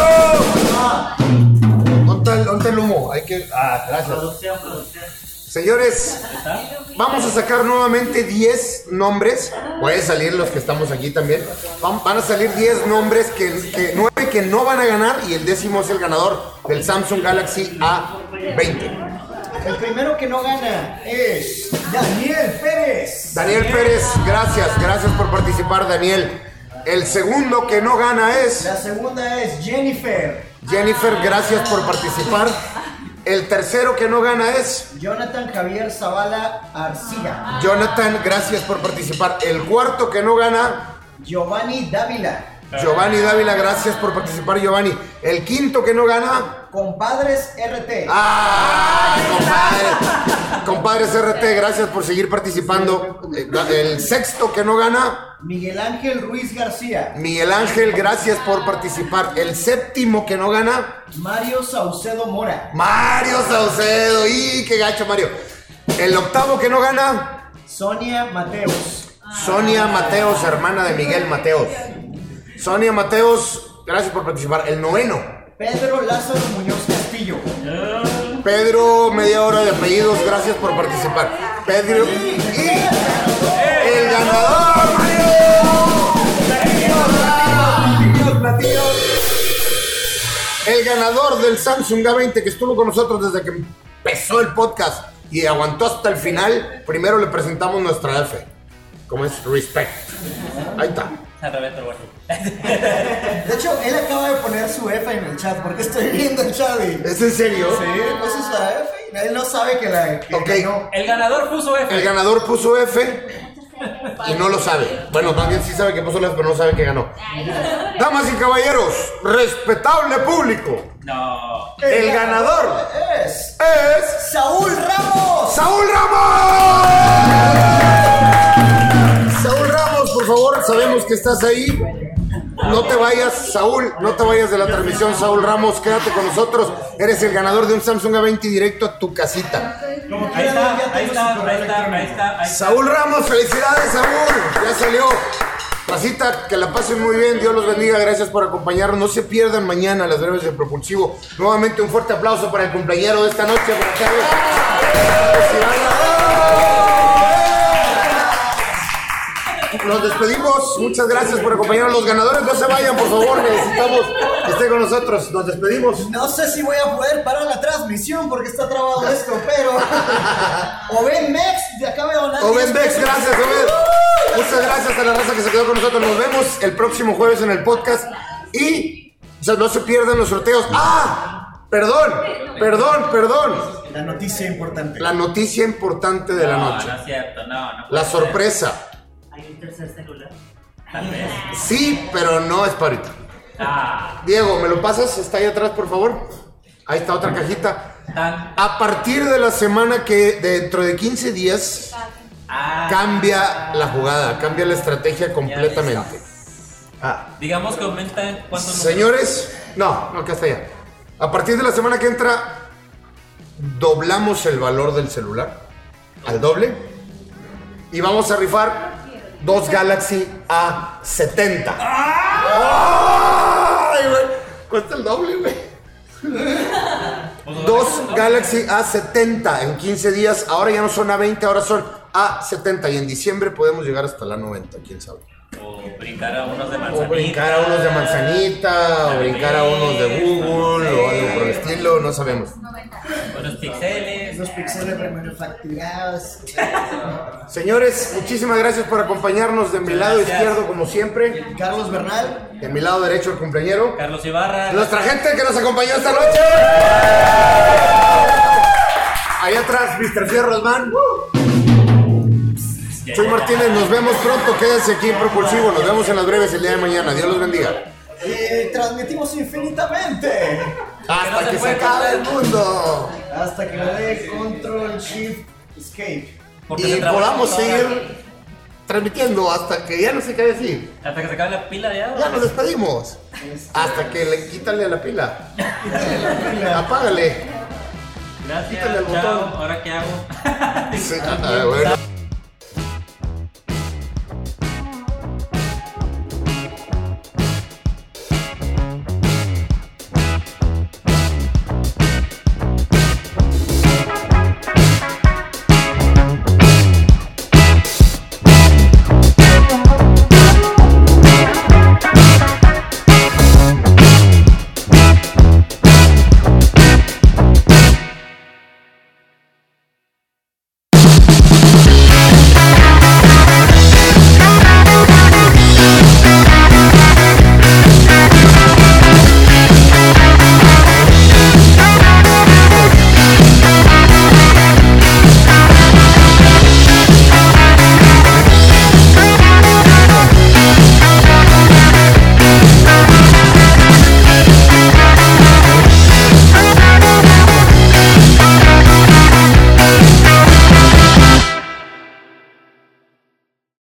¿Dónde está el, dónde está el humo? Hay que. Ah, gracias. Producción, producción. Señores, vamos a sacar nuevamente diez nombres. Pueden salir los que estamos aquí también. Van, van a salir diez nombres, que, que nueve que no van a ganar y el décimo es el ganador del Samsung Galaxy A veinte. El primero que no gana es Daniel Pérez. Daniel Pérez, gracias, gracias por participar, Daniel. El segundo que no gana es La segunda es Jennifer. Jennifer, gracias por participar. El tercero que no gana es Jonathan Javier Zavala Arcilla. Jonathan, gracias por participar. El cuarto que no gana, Giovanni Dávila. Giovanni Dávila, gracias por participar, Giovanni. El quinto que no gana, Compadres R T. ¡ah! Compadre. Compadres R T, gracias por seguir participando. El sexto que no gana, Miguel Ángel Ruiz García. Miguel Ángel, gracias por participar. El séptimo que no gana, Mario Saucedo Mora. Mario Saucedo. ¡Y qué gacho, Mario! El octavo que no gana, Sonia Mateos. Sonia Mateos, hermana de Miguel Mateos. Sonia Mateos, gracias por participar. El noveno, Pedro Lázaro Muñoz Castillo. Pedro, media hora de apellidos, gracias por participar. Pedro y el ganador, Mario. El ganador del Samsung A veinte que estuvo con nosotros desde que empezó el podcast y aguantó hasta el final. Primero le presentamos nuestra F, como es respect. Ahí está. Al revés, pero bueno. De hecho, él acaba de poner su F en el chat, porque estoy viendo el chat y... ¿Es en serio? Sí, puso su F y él no sabe que la... Que Ok. ganó. El ganador puso F. El ganador puso F y no lo sabe. Bueno, más bien sí sabe que puso la F, pero no sabe que ganó. Damas y caballeros, respetable público, No. el ganador Es... es... ¡Saúl Ramos! ¡Saúl Ramos! Saúl Ramos, por favor, sabemos que estás ahí. No te vayas, Saúl, no te vayas de la transmisión, Saúl Ramos, quédate con nosotros. Eres el ganador de un Samsung A veinte directo a tu casita. Ahí está, ahí está, ahí está, ahí está, ahí está. Saúl Ramos, felicidades, Saúl, ya salió. Casita, que la pasen muy bien, Dios los bendiga, gracias por acompañarnos. No se pierdan mañana las breves del Propulsivo. Nuevamente un fuerte aplauso para el cumpleañero de esta noche. Buenas tardes. Nos despedimos, muchas gracias por acompañarnos. Los ganadores no se vayan, por favor, necesitamos que estén con nosotros. Nos despedimos. No sé si voy a poder parar la transmisión porque está trabado esto, pero... Oben Mex, te acaba de donar. Oben diez Bex, pesos. gracias, Oben. Muchas gracias a la raza que se quedó con nosotros. Nos vemos el próximo jueves en el podcast. Y o sea, no se pierdan los sorteos. ¡Ah! Perdón, perdón, perdón. La noticia importante. La noticia importante de la No, noche. no es cierto, no, no. La puede ser. sorpresa. Hay un tercer celular. Tal vez. Sí, pero no es para ahorita. Ah, Diego, ¿me lo pasas? Está ahí atrás, por favor. Ahí está otra cajita. tan. A partir de la semana que dentro de quince días Ah, cambia la jugada, cambia la estrategia completamente. Ah, digamos que aumenta en cuántos señores, no, no, que hasta allá. A partir de la semana que entra, doblamos el valor del celular al doble y vamos a rifar dos Galaxy A setenta. ¡Ay, güey! Cuesta el doble, güey. números. Dos Galaxy A setenta en quince días. Ahora ya no son A veinte, ahora son A setenta. Y en diciembre podemos llegar hasta la noventa, quién sabe. O brincar a unos de manzanita. O brincar a unos de manzanita, o brincar a unos de Google, o algo por el estilo, no sabemos. Unos pixeles. Los pixeles remanufacturados. Señores, muchísimas gracias por acompañarnos de mi lado Gracias. izquierdo, como siempre. Carlos Bernal. De mi lado derecho, el cumpleañero. Carlos Ibarra. Nuestra gente que nos acompañó esta noche. Allá atrás, mister Fierros Man. Soy Martínez, nos vemos pronto. Quédense aquí en Propulsivo. Nos vemos en las breves el día de mañana. Dios los bendiga. Y transmitimos infinitamente. Hasta que se acabe el mundo. Hasta que le dé Control Shift Escape. Porque Y se traba podamos el motor. seguir transmitiendo hasta que ya no sé qué decir. Hasta que se acabe la pila ya. Ya nos despedimos. Hasta que le quítale a la pila. Apágale. Gracias. Quítale el Chao. botón. ¿Ahora qué hago? Sí, ah, bueno.